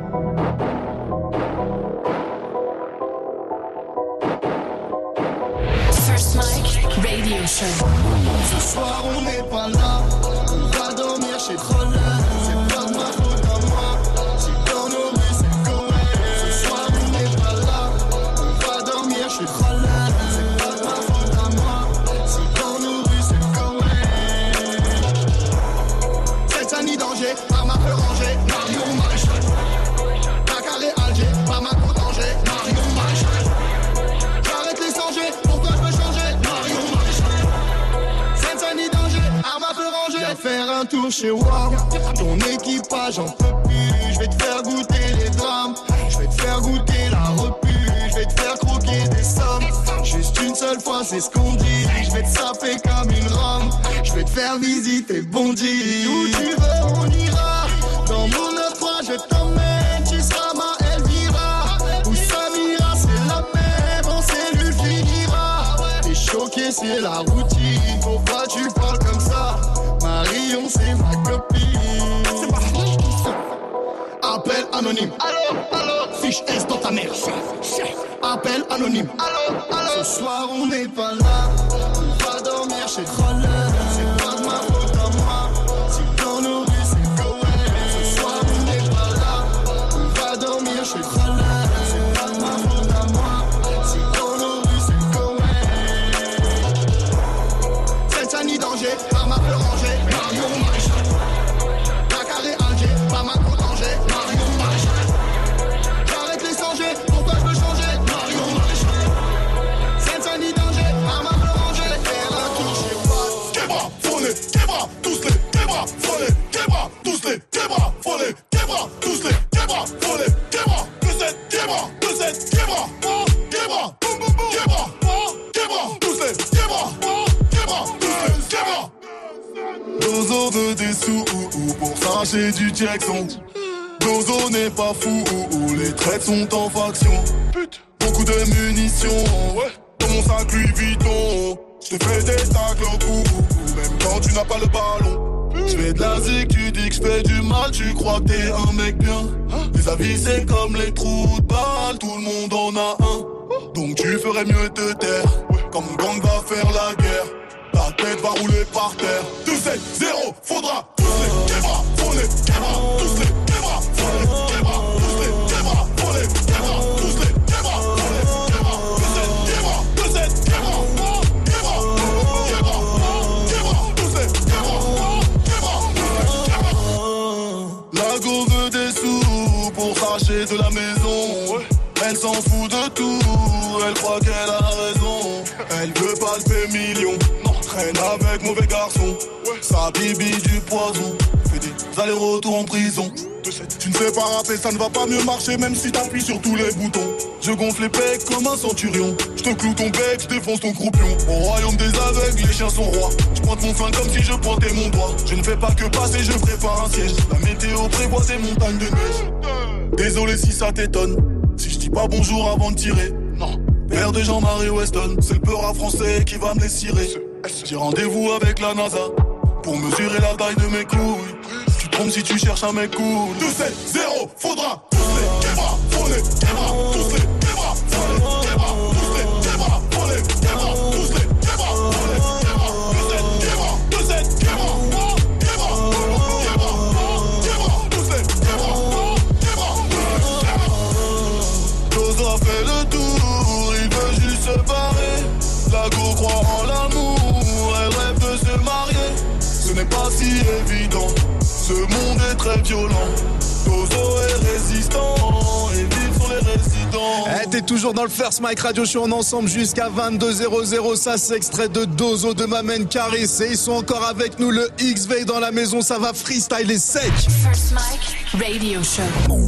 First Mike Radio Show. Ce soir on n'est pas là, on va dormir chez Troller. C'est pas de ma faute à moi, si dans nos rues c'est correct. Ce soir on n'est pas là, on va dormir chez Troller. C'est pas de ma faute à moi, si dans nos rues c'est correct. Cette année danger, par ma peur rangée, Mario Maréchal. Dakar et Alger, par ma côte Angers, Mario Maréchal. J'arrête les sangers, pourquoi je veux changer, Mario Maréchal. Cette année danger, arme à peur rangée. Viens faire un tour chez War, ton équipage j'en peux plus. Je vais te faire goûter les drames, je vais te faire goûter la repu. Je vais te faire croquer des sommes, juste une seule fois c'est ce qu'on dit. Je vais te saper comme une rame, je vais te faire visiter Bondy. Où tu veux on ira, dans mon neuf trois je t'emmène. Tu seras ma Elvira, où Samira c'est la même. En cellule finira, t'es choqué c'est la routine. Pourquoi tu parles comme ça, Marion c'est ma copine. C'est pas appel anonyme, allô, allô, fiche S dans ta mère. Appel anonyme, allô, allô. Ce soir on n'est pas là, on va dormir chez Troller. C'est pas de ma faute à moi, si dans nos rues c'est correct. Ce soir on Marc Ranger, Mario Maréchal. Dakar et Alger, Bamako, Tanger, Mario Maréchal. J'arrête les sangers, pourquoi je veux changer? Mario Maréchal. Seine-Saint-Denis, danger, à Marc Ranger, et la touche. Kebra, follet, Kebra, tous les Kebra, follet, Kebra, tous les Kebra, follet, Kebra, tous les Kebra, follet, Kebra, deux sept, Kebra, deux sept, Kebra, Kebra, boum boum boum, Kebra, Kebra, tous les Kebra, Kebra, tous les Kebra. Dozo veut des sous ou ou pour s'arracher du Jackson. Dozo n'est pas fou ou ou les traites sont en faction. Beaucoup de munitions, ouais, dans mon sac Louis Vuitton. Je te fais des tacles au cou, même quand tu n'as pas le ballon. Je fais de la zik, tu dis que je fais du mal, tu crois que t'es un mec bien. Les avis c'est comme les trous de balles, tout le monde en a un. Donc tu ferais mieux te taire, comme gang va faire la guerre. Ta tête va rouler par terre. deux sept zéro, faudra tous les Kebra, faut les Kebra, tous les Kebra, faut les Kebra, tous les Kebra, faut les Kebra, tous les Kebra, faut les Kebra, deux sept Kebra, deux sept Kebra, Kebra, Kebra, Kebra, tous les Kebra, Kebra. La go veut des sous pour s'arracher de la maison. Elle s'en fout de tout, elle croit qu'elle a raison. Elle veut palper millions, non, traîne avec mauvais garçon. Sa bibi du poison, fait des allers-retours en prison. Tu ne sais pas rapper, ça ne va pas mieux marcher même si t'appuies sur tous les boutons. Je gonfle les pecs comme un centurion. Je te cloue ton bec, je défonce ton croupion. Au royaume des aveugles, les chiens sont rois. Je pointe mon flingue comme si je pointais mon doigt. Je ne fais pas que passer, je prépare un siège. La météo prévoit des montagnes de neige. Désolé si ça t'étonne, si je dis pas bonjour avant de tirer. Non, père de Jean-Marie Weston, c'est le peur à français qui va me les cirer. J'ai rendez-vous avec la NASA pour mesurer la taille de mes couilles. Tu te trompes si tu cherches un mec cool. deux sept zéro, faudra tous les Kebra, faut les Kebra, tous les Kebra, faut les Kebra, tous les Kebra, faut les Kebra, tous les Kebra, faut les Kebra, deux sept Kebra, deux sept Kebra, Kebra, Kebra, Kebra, tous les Kebra, Kebra, Dozo a fait le tour, il veut juste se barrer. La go croit en l'amour, elle rêve de se marier. Ce n'est pas si évident, ce monde est très violent. Dozo est résistant, et vive sont les résidents. Eh, t'es toujours dans le First Mike Radio Show, on est ensemble jusqu'à vingt-deux zéro zéro. Ça, c'est extrait de Dozo de Mamen Caris. Et ils sont encore avec nous, le X-V dans la maison, ça va freestyler sec. First Mike Radio Show.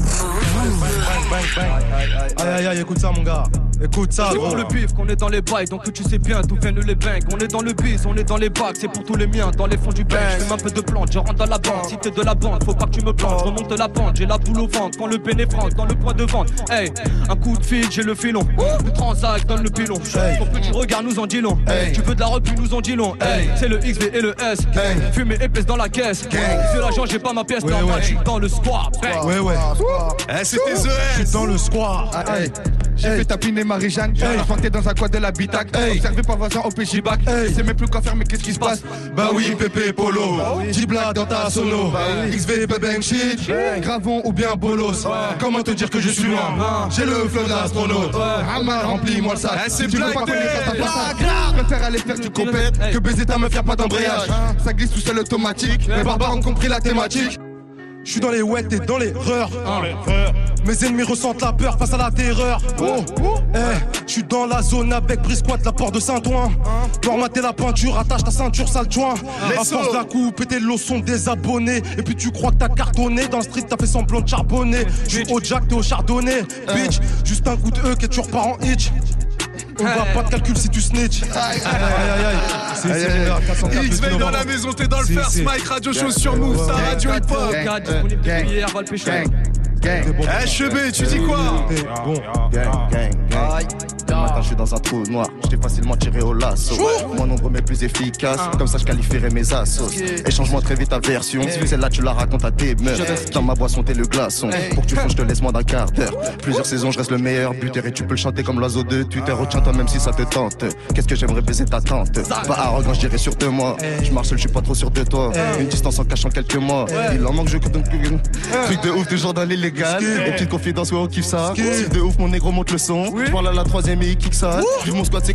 Aïe aïe aïe, écoute ça mon gars. Écoute ça, c'est pour le pif qu'on est dans les bails, donc tu sais bien d'où viennent les bangs. On est dans le biz, on est dans les bacs, c'est pour tous les miens, dans les fonds du bang. Je fais un peu de plante, je rentre dans la bande. Si t'es de la bande, faut pas que tu me plantes. Je remonte la pente, j'ai la boule au ventre. Quand le pénétrant, dans le poids de vente. Hey, un coup de fil, j'ai le filon. Le transac, donne le pilon. Ton petit regard nous en dit long. Hey. Tu veux de la repu, nous en dit long. Hey. C'est le X V et le S. Fumée épaisse dans la caisse. C'est l'argent, j'ai pas ma pièce. Ouais, normal, ouais. Je suis dans le squat. Ouais, ouais. Eh, c'était The S. Je suis dans le squat. Hey. J'ai hey. fait tapiner Marie-Jeanne, j'ai hey. dans un coin de l'habitac, hey. observé par voisin au P J bac, hey. Je sais même plus quoi faire mais qu'est-ce qui se passe. Bah oui, Pépé Polo, bah oui. G-Black dans ta solo, bah oui. X V, Bang Shit, hey. Gravon ou bien Bolos, ouais. Comment te dire que je suis loin, j'ai le flow de l'astronaute, Hamar, remplis-moi le sac, hey, si tu veux pas connaître ta passage, je préfère aller faire du compète que baiser ta meuf, y'a pas d'embrayage, ça glisse tout seul automatique, les barbares ont compris la thématique. Je suis dans les wet et dans les reurs. Mes ennemis ressentent la peur face à la terreur. Oh, eh, je suis dans la zone avec Brisquat, la porte de Saint-Ouen. Formater la peinture, attache ta ceinture, sale joint. À force d'un coup, péter le son des abonnés. Et puis tu crois que t'as cartonné. Dans le street, t'as fait semblant de charbonner. Je suis au Jack, t'es au chardonnay. Bitch, juste un coup de E, que tu repars en hitch. On va pas de calcul si tu snitch. Aïe aïe aïe. C'est X V dans la maison, t'es dans le First Mike Radio Show sur Move, ça radio hip hop. H B, tu dis quoi? Bon, gang, gang, gang. Le matin, je suis dans un trou noir. J'étais facilement tiré au lasso. Mon nombre m'est plus efficace. Comme ça, je qualifierai mes assos. Échange-moi très vite ta version. Celle-là, tu la racontes à tes meufs. Dans ma boisson, t'es le glaçon. Pour que tu fonces, je te laisse moins d'un quart d'heure. Plusieurs saisons, je reste le meilleur buteur. Et tu peux le chanter comme l'oiseau de Twitter. Retiens-toi même si ça te tente. Qu'est-ce que j'aimerais baiser ta tante? Pas arrogant, je dirais sûr de moi. Je marche seul, je suis pas trop sûr de toi. Une distance en cachant quelques mois. Il en manque, je compte. Truc de ouf, toujours dans l'illégal. Et petite confidence, ouais, on kiffe ça. Si de ouf, mon négro monte le son. Je parle à la troisième et il kick ça. Vive mon squat, c'est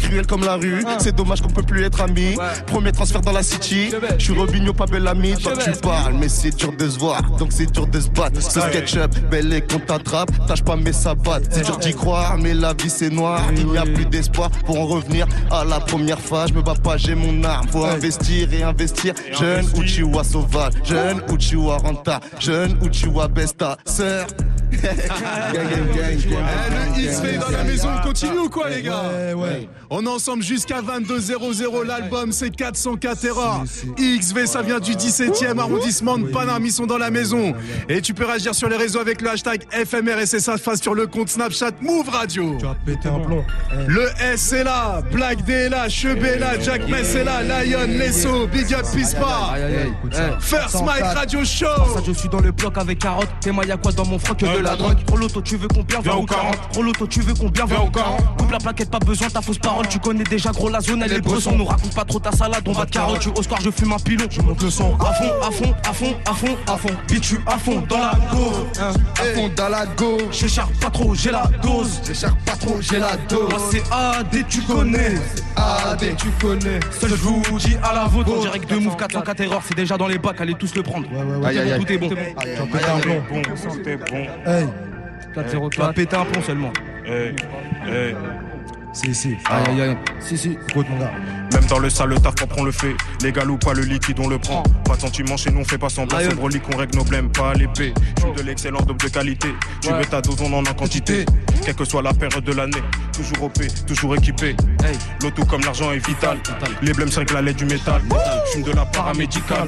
cruel comme la rue. C'est dommage qu'on peut plus être amis. Premier transfert dans la city. Je suis Robinho, pas Bellamy. Toi tu parles, mais c'est dur de se voir. Donc c'est dur de se battre. Ce SketchUp, belle et qu'on t'attrape. Tâche pas mais ça batte. C'est dur d'y croire, mais la vie c'est noir. Il n'y a plus d'espoir pour en revenir à la première phase. Je me bats pas, j'ai mon arme. Faut investir et investir. Jeune Uchiwa sauvage. Jeune Uchiwa renta. Jeune Uchiwa besta. Sœur. Gang, gang, gang, gang. Le X V dans la maison, on continue ou quoi les gars? Ouais, ouais. On est ensemble jusqu'à vingt-deux zéro zéro. L'album c'est quatre cent quatre Erreurs. X V ça vient du dix-septième arrondissement de Paname. Ils sont dans la maison. Et tu peux réagir sur les réseaux avec le hashtag F M R S S A face sur le compte Snapchat Move Radio. Tu vas péter un plomb. Le S est là, Black D est là, Chebé est là, Jack Mess est là, Lion, Lesso, Big Up Pispa. First Mike Radio Show. Ça je suis dans le bloc avec carotte. T'es moi y'a quoi dans mon froc que de la drogue. Gros loto tu veux combien? vingt ou quarante. Gros loto tu veux combien? vingt ou quarante. Coupe la plaquette, pas besoin ta fausse parole. Tu connais déjà gros la zone, elle est bresson. Nous raconte pas trop ta salade, on va de carotte. Tu au score, je fume un pilon. Je monte le son à fond, à fond, à fond, à fond, à fond. Bitch, tu à fond dans la go. À fond dans la go. J'écharpe pas trop, j'ai la dose. J'écharpe pas trop, j'ai la dose. Moi c'est A D, tu connais. A D, tu connais. Seul je vous dis à la vôtre. En direct de Move quatre cent quatre Erreurs, c'est déjà dans les bacs, allez tous le prendre. Ouais, ouais, ouais. Tout est bon. Tu vas péter un plomb. C'était bon. Hey. quatre zéro quatre. Tu vas péter un plomb seulement. Hey, hey. Si, si. Aïe, aïe, aïe. Si, si. Écoute, mon gars. Même dans le sale, le taf, on prend le fait. Légal ou pas, le liquide, on le prend. Pas de sentiment chez nous, on fait pas semblant. C'est brolique, on règle nos blèmes, pas à l'épée. J'suis de l'excellence, double de qualité. Tu veux ta dose, on en a quantité. Quelle que soit la période de l'année. Toujours O P, toujours équipé. L'auto comme l'argent est vital. Les blèmes, c'est la lait du métal. J'fume de la paramédicale.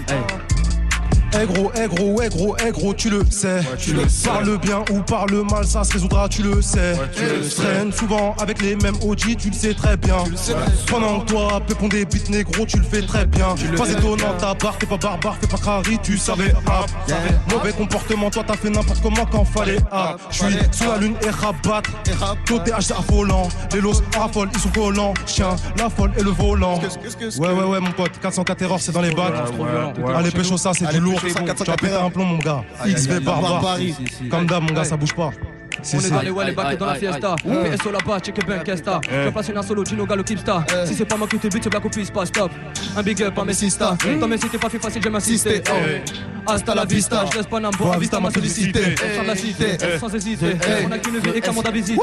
Eh gros, eh gros, eh gros, eh gros, tu le sais. Ouais, tu le sais. Parle bien ou parle mal, ça se résoudra, tu le sais. Ouais, tu le sais. Traîne souvent avec les mêmes O G, tu le sais très bien. Tu le sais. Pendant que toi, pépon des beats négro, tu le fais très bien. Pas étonnant, ta barre, t'es pas barbare, fais pas crari, tu savais. Ah, yeah. Mauvais comportement, toi t'as fait n'importe comment quand fallait. Ah, je suis sous la lune et rabat. Ton T H affolant. Les los raffolent, ils sont collants. Chien, la folle et le volant. Ouais, ouais, ouais, mon pote, quatre cent quatre Erreurs, c'est dans les bacs. Allez, pécho ça, c'est du lourd. Tu vas péter un plomb mon gars. X V barbare. Comme d'hab mon gars, ça bouge pas. On est dans les walls, les bacs et dans la fiesta. P S O là-bas, check ben Kesta. Je place une solo, Gino Gallo Kipsta. Si c'est pas moi qui te bute, c'est Black Ops, pas stop. Un big up à mes sistas. Dans mes cités, pas fait facile, j'aime insister. Hasta la vista, je laisse pas n'importe quoi. Vista m'a sollicité. Sans la cité, sans hésiter. On a qu'une vie et qu'un monde à visiter.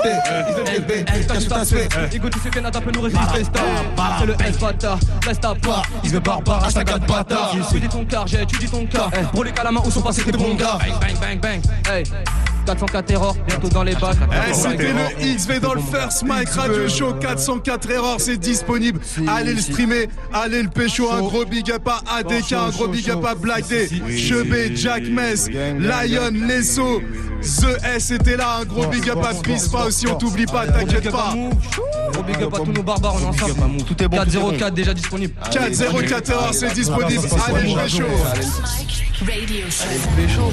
T'as tout à fait. Ego, tu sais bien, Nata peut nous résister. C'est le S Bata, reste à pas. Il se veut barbare, hashtag quatre bâtards. Tu dis ton car, tu dis ton cas. Brûlé qu'à la main, où sont passés tes bons gars? Bang, bang, bang, bang. quatre cent quatre Erreurs, bientôt dans les bacs. Eh, c'était le X V dans le First Mike Radio Show. Quatre cent quatre Erreurs, c'est disponible. Allez le streamer, allez le pécho. Un gros big up à A D K, un gros big up à Black D, Chebé, Jack Mess, Lion, Lesso, The S était là. Un gros big up à Pispa aussi, on t'oublie pas, t'inquiète pas. Gros big up à tous nos barbares, on est ensemble. Tout est bon. quatre zéro quatre déjà disponible. quatre zéro quatre Erreurs, c'est disponible. Allez le pécho. Radio Show.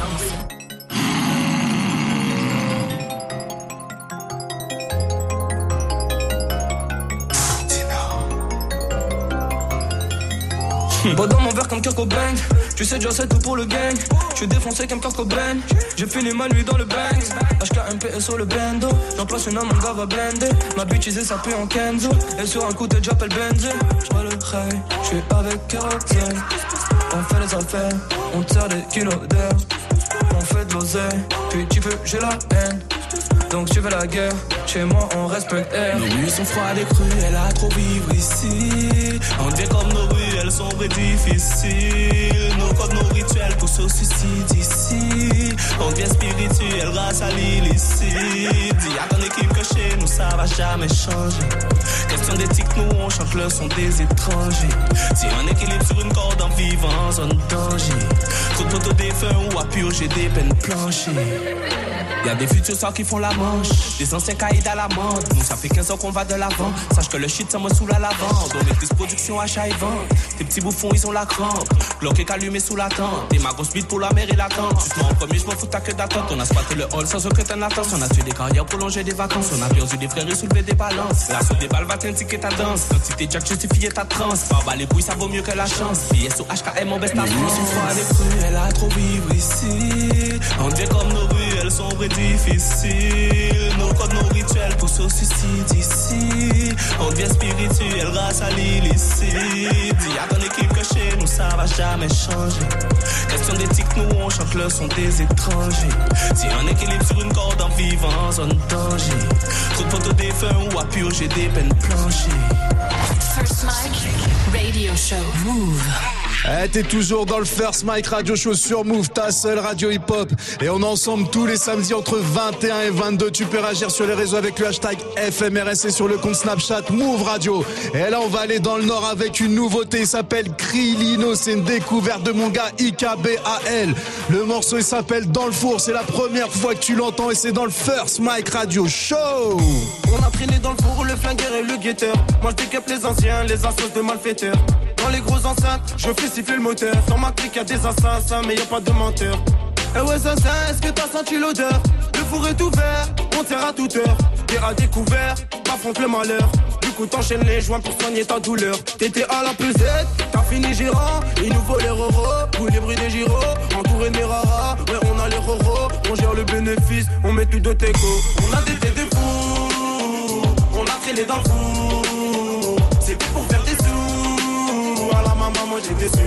Bois dans mon verre comme Kurt Cobain. Tu sais, déjà c'est tout pour le gang. J'suis défoncé comme Kurt Cobain. J'ai fini ma nuit dans le bang. H K M P S O le bando. J'en place une à mon gars va blender. Ma bitch ça pue en Kenzo. Et sur un coup de j'appelle Benzi. J'vois le rail, j'suis avec Keratin. On fait les affaires, on tire des kilos d'air. On fait de l'oseille, puis tu peux, j'ai la haine. Donc tu veux la guerre, chez moi on respecte air. Nos nuits sont froides et cruelles à trop vivre ici. On devient comme nos rues, elles sont vraies difficiles. Nos codes, nos rituels poussent au suicide ici. On devient spirituel grâce à l'illicite. Y'a ton équipe que chez nous ça va jamais changer. Question d'éthique, nous on chante le son des étrangers. Si on équilibre sur une corde en vivant en zone danger. Trop de poteaux défunts ou à purger des peines planchées. Y'a des futurs sorts qui font la manche, des anciens caïds à la mode. Nous ça fait quinze ans qu'on va de l'avant. Sache que le shit ça me saoule à la vente. On maîtrise production, achat et vente. Tes petits bouffons ils ont la crampe. Bloqué qu'allumé sous la tente. attends. T'es ma grosse bite pour la mer et la tente. Tu te mens en premier, je m'en fous, t'as que d'attente. On a squatté le hall sans aucune latence. On a tué des carrières, prolongé des vacances. On a perdu des frères et soulevé des balances. La saut des balles va t'indiquer ta danse. Quand tu t'es Jack, justifier ta transe. Pas bas les couilles, ça vaut mieux que la chance. B S O H K M, mon best à France. Elle est crue, elle a trop vivre ici. On devient comme nos rues, elles sont vraies difficiles. Nos codes, nos rituels poussent au suicide ici. On devient spirituel grâce à l'illicite. Y'a ton équipe que chez nous, ça va jamais changer. Question d'éthique, nous on chante le son des étrangers. Si un équilibre sur une corde en vivant en zone danger. Trop de photos des feux ou à purger des peines planchées. First Mike Radio Show Move. Eh, t'es toujours dans le First Mike Radio Show sur Move, ta seule radio hip-hop. Et on est ensemble tous les samedis entre vingt et un et vingt-deux. Tu peux réagir sur les réseaux avec le hashtag F M R S et sur le compte Snapchat Move Radio. Et là, on va aller dans le Nord avec une nouveauté. Il s'appelle Krillino. C'est une découverte de mon gars I K B A L. Le morceau, il s'appelle Dans le four. C'est la première fois que tu l'entends et c'est dans le First Mike Radio Show. On a traîné dans le four, le flingueur et le guetteur. Moi, je décape les anciens, les assos de malfaiteurs. Dans les grosses enceintes, je fais siffler le moteur. Dans ma clique y'a des assassins, mais y'a pas de menteurs. Eh ouais, ça, est-ce que t'as senti l'odeur? Le four est ouvert, on tire à toute heure. Terre à découvert, t'affrontes le malheur. Du coup, t'enchaînes les joints pour soigner ta douleur. T'étais à la pesette, t'as fini gérant. Il nous faut les roros, tous les bruits des gyros. Entouré de mes raras, ouais, on a les roros. On gère le bénéfice, on met tout de teco. On a des têtes de fous, on a traîné dans le four. C'est plus pour faire des sous. À la maman, moi j'ai déçu.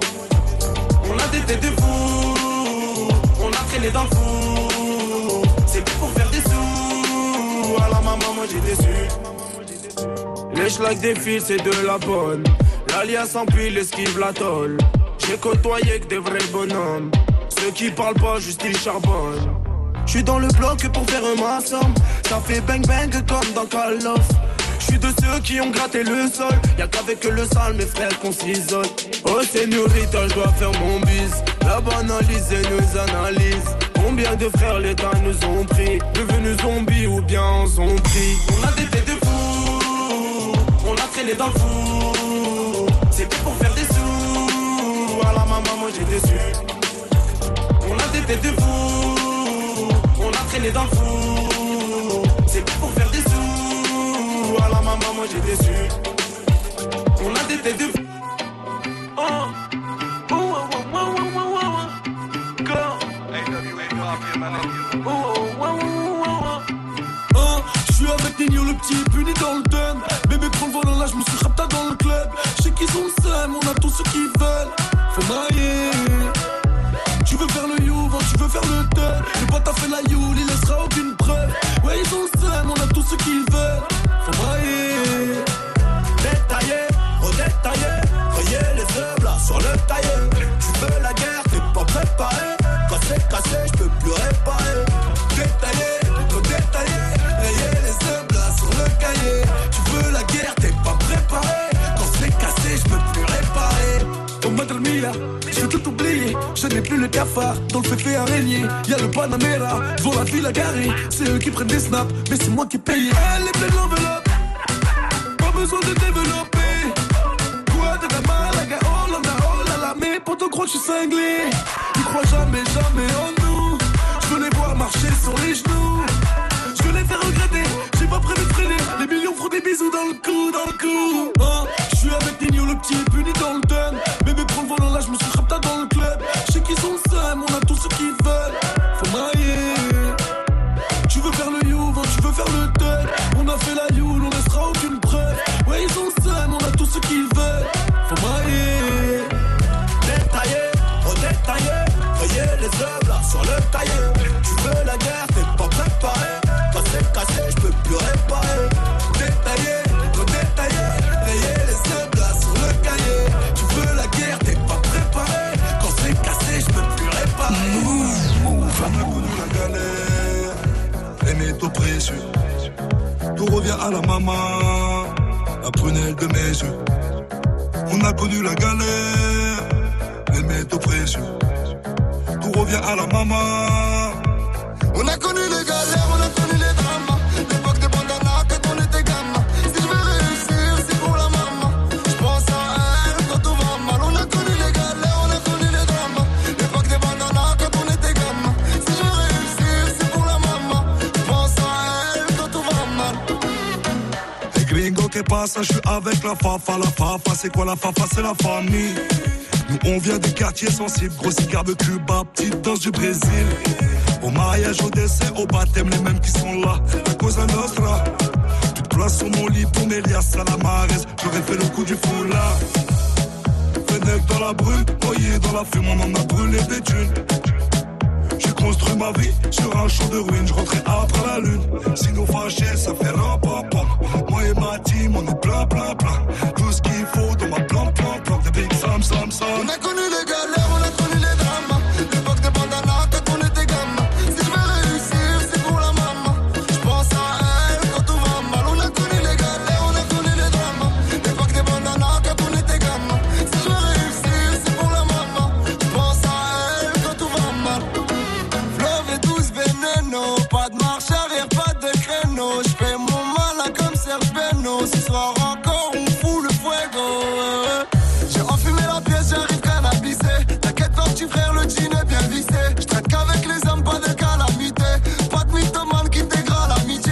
On a des têtes de fous, on a traîné dans le four. C'est plus pour faire des sous. À la maman, moi j'ai déçu. Les schlags des fils, c'est de la bonne. L'alias s'empile, esquive la tôle. J'ai côtoyé que des vrais bonhommes. Ceux qui parlent pas, juste ils charbonnent. J'suis dans le bloc pour faire ma somme. Ça fait bang bang comme dans Call of. J'suis de ceux qui ont gratté le sol. Y'a qu'avec le sale mes frères qu'on s'isole. Oh señorita, j'dois faire mon bis. La banalise et nous analyse. Combien de frères l'État nous ont pris? Devenus zombies ou bien en zombie. On a des têtes de fous, on a traîné dans le four. C'est plus pour faire des sous. À la maman, moi j'ai déçu. On a des têtes de fous, on a traîné dans le four. C'est plus pour faire des sous. À la maman, moi j'ai déçu. On a des têtes de fous. Oh, oh, oh, oh, oh, oh, oh, oh. Go. Oh, oh, oh, oh, oh. Oh, j'suis avec Nino le petit puni dans le dun. Bébé prend le volant là, j'me suis rapta dans le club. J'sais qu'ils ont le seum, on a tout ce qu'ils veulent. Faut mailler. Tu veux faire le you, tu veux faire le tel. Le pote a fait la you, il laissera aucune preuve. Ouais, ils ont le seum, on a tout ce qu'ils veulent. Faut brailler. Détaillé, redétaillé. Rayer les œuvres là sur le taillé. Tu veux la guerre, t'es pas préparé. Quand c'est cassé, j'peux plus réparer. Détaillé, redétaillé. Rayer les œuvres là sur le cahier. Tu veux la guerre, t'es pas préparé. Quand c'est cassé, j'peux plus réparer. Au Madre Mia, j'ai tout oublié. Je n'ai plus le cafard, dans le féfé araignée. Y'a le Panamera, devant la ville à garer. C'est eux qui prennent des snaps, mais c'est moi qui paye. Elle est pleine l'enveloppe, pas besoin de développer. Quoi de la malaga, oh là là, oh là là. Mes potes croient que je suis cinglé. Ils croient jamais, jamais en nous. Je veux les voir marcher sur les genoux. Je veux les faire regretter, j'ai pas prévu de freiner. Les millions feront des bisous dans le cou, dans le cou. Oh, je suis avec Nino le petit puni dans le dun. Bébé prend le volant là, je me suis rapta dans le club. J'sais qu'ils ont le seum, on a tout ce qu'ils veulent. Faut mailler. Tu veux faire le you, tu veux faire le tel. On a fait la you, on laissera aucune preuve. Ouais, ils ont le seum, on a tout ce qu'ils veulent. Faut mailler. Détaillé, redétaillé. Rayer les œuvres là sur le taillé. Tu veux la guerre, t'es pas préparé. Quand c'est cassé, j'peux plus réparer. Détaillé, redétaillé. Rayer les œuvres là sur le cahier. Tu veux la guerre, t'es pas préparé. Quand c'est cassé, j'peux plus réparer. Move, on a connu la galère, les métaux précieux. Tout revient à la maman, la prunelle de mes yeux. On a connu la galère, les métaux précieux. Tout revient à la maman. On a connu les galères, on a connu les dramas. L'époque de bandana quand on était gamin. Si je veux réussir, c'est pour la maman. Je pense à elle quand tout va mal. On a connu les galères, on a connu les dramas. pas ça, je suis avec la fafa. La fafa, c'est quoi la fafa? C'est la famille. Nous on vient des quartiers sensibles, gros cigare de Cuba, petite danse du Brésil. Au mariage, au décès, au baptême, les mêmes qui sont là, à cause d'un nostra. Toute place sur mon lit pour mes liasses à la maresse, j'aurais fait le coup du foulard. Fennec dans la brume, noyé dans la fumée, on en a brûlé des thunes. J'ai construit ma vie sur un champ de ruines, je rentrais après la lune. Si nous fâchés, ça fait un papa. Moi et ma team, on est plein, plein, plein. Tout ce qu'il faut dans ma plan, plan, plan. Des big sam, sam, sam. On a connu les galères, on a connu les dramas. L'époque des bandanas quand on était gamin. Si je veux réussir, c'est pour la maman. Je pense à elle quand tout va mal. On a connu les galères, on a connu les dramas. L'époque des bandanas quand on était gamin. Si je veux réussir, c'est pour la maman. Je pense à elle quand tout va mal. Fleuve et douce vénéno, pas de marche arrière, pas de créneau. Je fais mon malin comme Serge Beno. Ce soir encore, on fout le fuego. J'ai enfumé la pièce, j'arrive cannabisé. T'inquiète pas, petit frère, le jean est bien vissé. Je traite qu'avec les hommes, pas de calamité. Pas de mythomane qui dégrade l'amitié.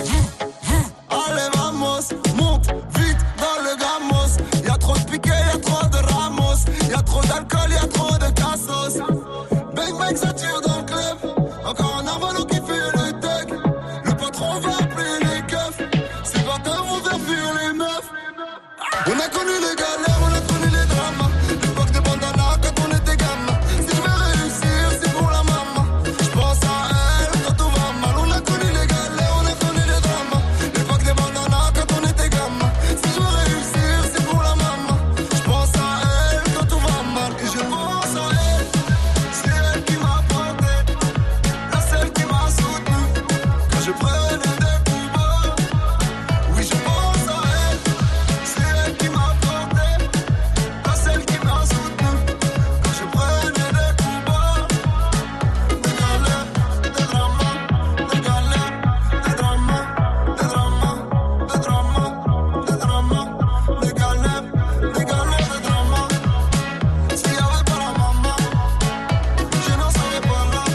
Allez, vamos, monte vite dans le gamos. Y'a trop de piquets, y'a trop de ramos. Y'a trop d'alcool, y'a trop de cassos. Bang bang, ça tire dans le club. Encore un arvalo qui fait le tug. Le patron va appeler les keufs. C'est vingt heures, on va fuir les meufs. On a connu les galères, on a connu les dramas. L'époque des bandanas quand on était gamin. Si je veux réussir, c'est pour la maman. Je pense à elle quand tout va mal. On a connu les galères, on a connu les dramas. L'époque des bandanas quand on était gamin. Si je veux réussir, c'est pour la maman. Je pense à elle quand tout va mal. Et je pense à elle, c'est elle qui m'a porté, la seule qui m'a soutenu. Quand je prenais des coups bas, oui je pense à elle. C'est elle qui m'a porté, la seule qui m'a soutenu. Quand je prenais des coups bas, des galères, des dramas, des galères, des dramas, des dramas, des dramas, des dramas, des galères, des galères, des dramas. S'il y avait pas la maman, je n'en serais pas là.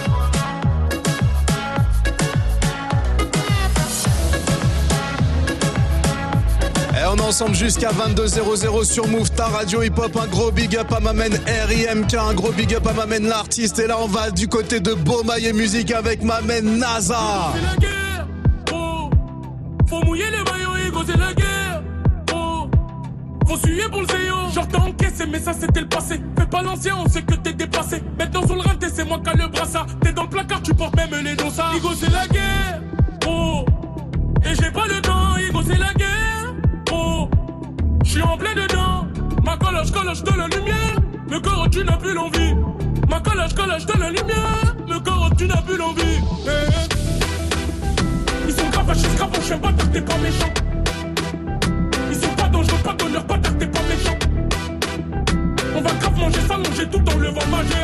Et on est ensemble jusqu'à vingt-deux zéro zéro sur Move, ta radio hip-hop. Un gros big up à ma main R I M K, un gros big up à ma main l'artiste. Et là on va du côté de Beaumaye Musique avec ma main NASA. C'est la guerre, oh. Faut mouiller les maillots, ego, c'est la guerre, oh. Faut suer pour le C O. Genre t'as encaissé, mais ça c'était le passé. Fais pas l'ancien, on sait que t'es dépassé. Maintenant sur le rinté, c'est moi qui a le brassard. T'es dans le placard, tu portes même les dossards. Ego, c'est la guerre, oh. Et j'ai pas le temps, ego, c'est la guerre, oh. J'suis en plein dedans. Ma coloche, coloche de la lumière. Le corps, tu n'as plus l'envie. Ma coloche, coloche de la lumière. Le corps, tu n'as plus l'envie. Eh, eh. Ils sont grave fascistes, grave en chien, bâtard, t'es pas méchant. Ils sont pas dangereux, pas d'honneur, bâtard, t'es pas méchant. On va grave manger, s'allonger tout en levant majeur.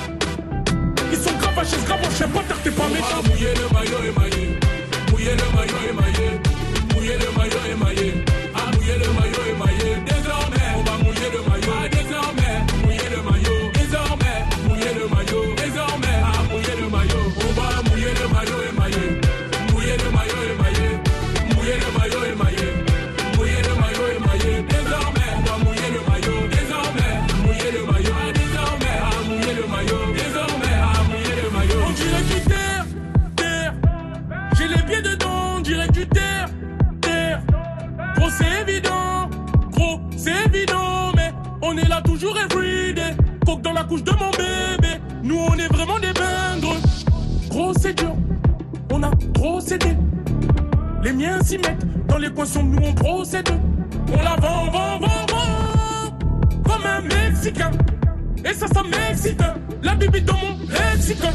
Ils sont grave fascistes, grave en chien, bâtard, t'es pas méchant. On va mouiller le maillot émaillé. Mouiller le maillot émaillé. Mouiller le maillot émaillé. Ah, mouiller le maillot émaillé. Désormais, on va mouiller le maillot. Ah, désormais, mouiller le maillot. Désormais, mouiller le maillot. Désormais, ah, mouiller le maillot. On va mouiller le maillot émaillé. Mouiller le maillot émaillé. Mouiller le maillot émaillé. Mouiller le maillot émaillé. Désormais, on va mouiller le maillot. Désormais, mouiller le maillot. Ah, désormais, ah, mouiller le maillot. Désormais, ah, mouiller le maillot. On dirait du terre, terre. J'ai les pieds dedans, on dirait du terre, terre. Gros, c'est évident, gros, c'est évident, mais on est là toujours everyday. Coque dans la couche de mon bébé, nous on est vraiment des bingres. Gros, c'est dur, on a trop cédé. Les miens s'y mettent, dans les poissons, nous on procède. On la vend, vend, vend, vend, comme un Mexicain. Et ça, ça m'excite, la bibi dans mon lexique.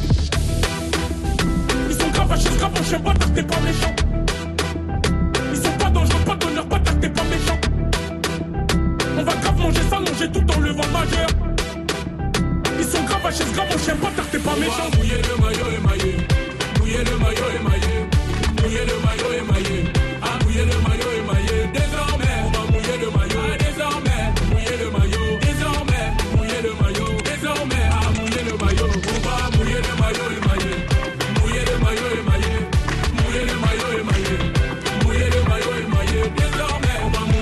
Ils sont grave fascistes, grave en chien, bâtard, t'es pas méchant. Ils sont pas dangereux, pas d'honneur, bâtard, t'es pas méchant. On va grave manger, s'allonger tout en levant majeur. Ils sont grave fascistes, grave en chien, bâtard, t'es pas méchant. On va mouiller le maillot émaillé. Mouiller le maillot émaillé. Mouiller le maillot émaillé. Ah, mouiller le maillot émaillé. Désormais, on va mouiller le maillot. Ah, désormais, mouiller le maillot. Désormais, mouiller le maillot. Désormais, ah, mouiller le maillot. On va mouiller le maillot émaillé. Mouiller le maillot émaillé. Mouiller le maillot émaillé. Mouiller le maillot émaillé. Désormais, on va mouiller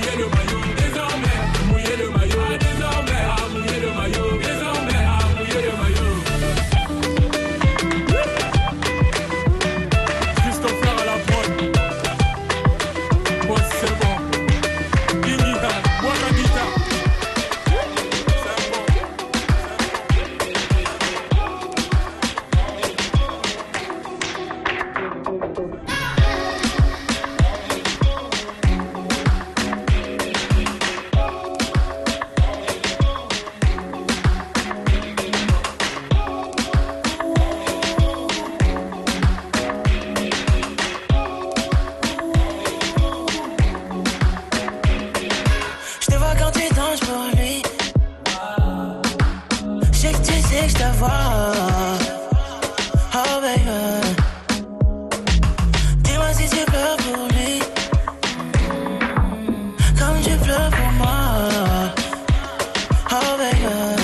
te voir. Oh baby, dis-moi si tu pleures pour lui, comme tu pleures pour moi. Oh baby,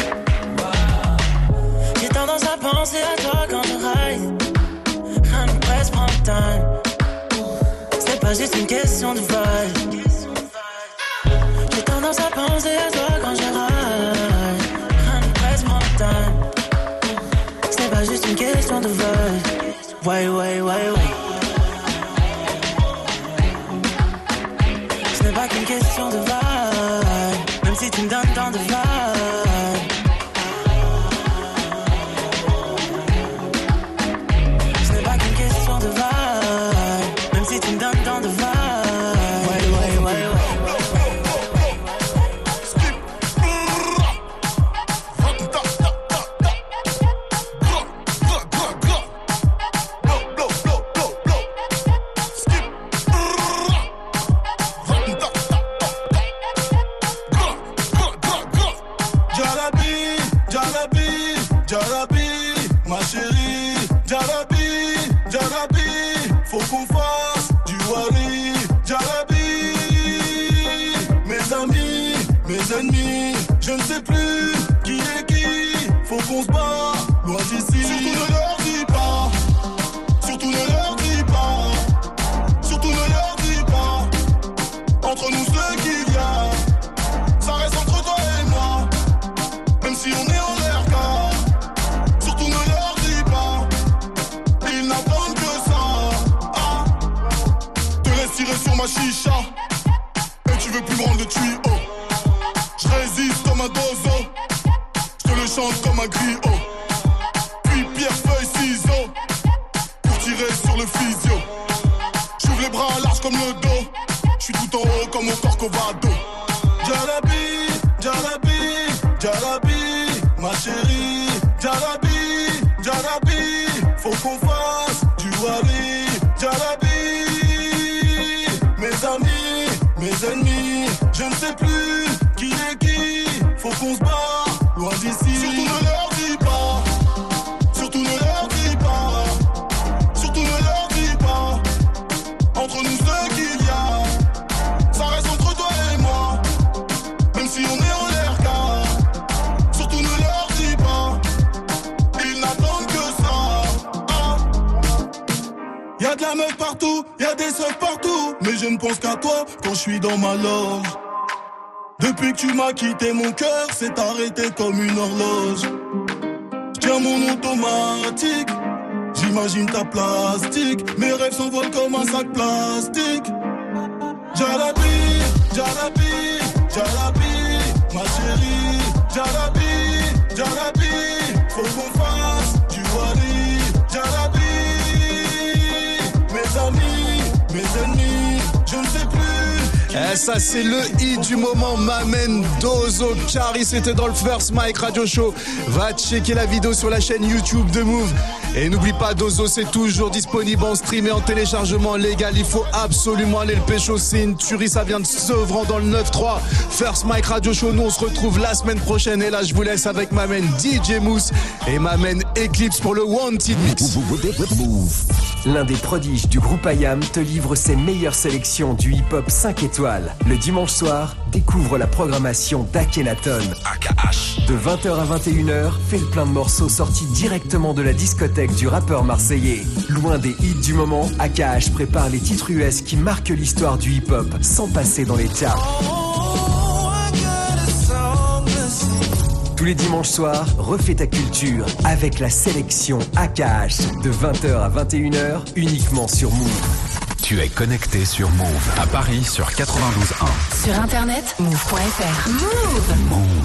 j'ai tendance à penser à toi quand je ride. Rien ne presse, prends le time. C'est pas juste une question de vibe. J'ai tendance à penser à toi quand je ride. Rien ne presse, prends le time. C'est pas juste une question de vibe. Ouais, ouais, ouais, ouais. Ce n'est pas qu'une question de vibe. Même si tu me donnes tant de vibe. Ce n'est pas qu'une question de vibe. Même si tu me donnes tant de vibe. Ouais, ouais, ouais, ouais. Je ne sais plus qui est qui, faut qu'on se bat, loin d'ici. Surtout ne leur dis pas, surtout ne leur dis pas, surtout ne leur dis pas. Entre nous ce qu'il y a, ça reste entre toi et moi. Même si on est en l'air car, surtout ne leur dis pas. Ils n'attendent que ça. Ah. Te laisse tirer sur ma chicha, et tu veux plus me rendre le tuyau. Je résiste comme un dozo, je te le chante comme un griot. Puis pierre, feuille, ciseaux, pour tirer sur le physio. J'ouvre les bras larges comme le dos, je suis tout en haut comme au Corcovado. Jalabi, Jalabi, Jalabi, ma chérie. Jalabi, Jalabi, faut qu'on fasse du wali. Jalabi, mes amis, mes ennemis, je ne sais plus qui est qui, faut qu'on se bat, loin d'ici. Surtout ne leur dis pas, surtout ne leur dis pas, surtout ne leur dis pas. Entre nous ce qu'il y a, ça reste entre toi et moi. Même si on est en l'air car, surtout ne leur dis pas. Ils n'attendent que ça. Ah. Y'a de la meuf partout, y'a des seufs partout, mais je ne pense qu'à toi quand je suis dans ma loge. Depuis que tu m'as quitté, mon cœur s'est arrêté comme une horloge. J'tiens mon automatique, j'imagine ta plastique. Mes rêves s'envolent comme un sac plastique. Jalabi, Jalabi, Jalabi, ma chérie. Jalabi, Jalabi, faut qu'on fasse du wali. Jalabi, mes amis, mes ennemis, je ne sais plus. Eh, ça c'est le hit du moment, Mamen Dozo Chari, c'était dans le First Mike Radio Show. Va checker la vidéo sur la chaîne YouTube de Move. Et n'oublie pas, Dozo c'est toujours disponible en stream et en téléchargement légal. Il faut absolument aller le pécho, c'est une tuerie, ça vient de Sevran dans le neuf trois. First Mike Radio Show, nous on se retrouve la semaine prochaine. Et là je vous laisse avec Mamen D J Mousse et Mamen Eclipse pour le Wanted Mix. L'un des prodiges du groupe I A M te livre ses meilleures sélections du hip-hop cinq étoiles. Le dimanche soir, découvre la programmation d'Akhenaton. A K H. De vingt heures à vingt et une heures, fais le plein de morceaux sortis directement de la discothèque du rappeur marseillais. Loin des hits du moment, A K H prépare les titres U S qui marquent l'histoire du hip-hop sans passer dans les charts. Tous les dimanches soirs, refais ta culture avec la sélection A K H de vingt heures à vingt et une heures uniquement sur Move. Tu es connecté sur Move à Paris sur quatre-vingt-douze point un. Sur internet, move point f r. Move. Move.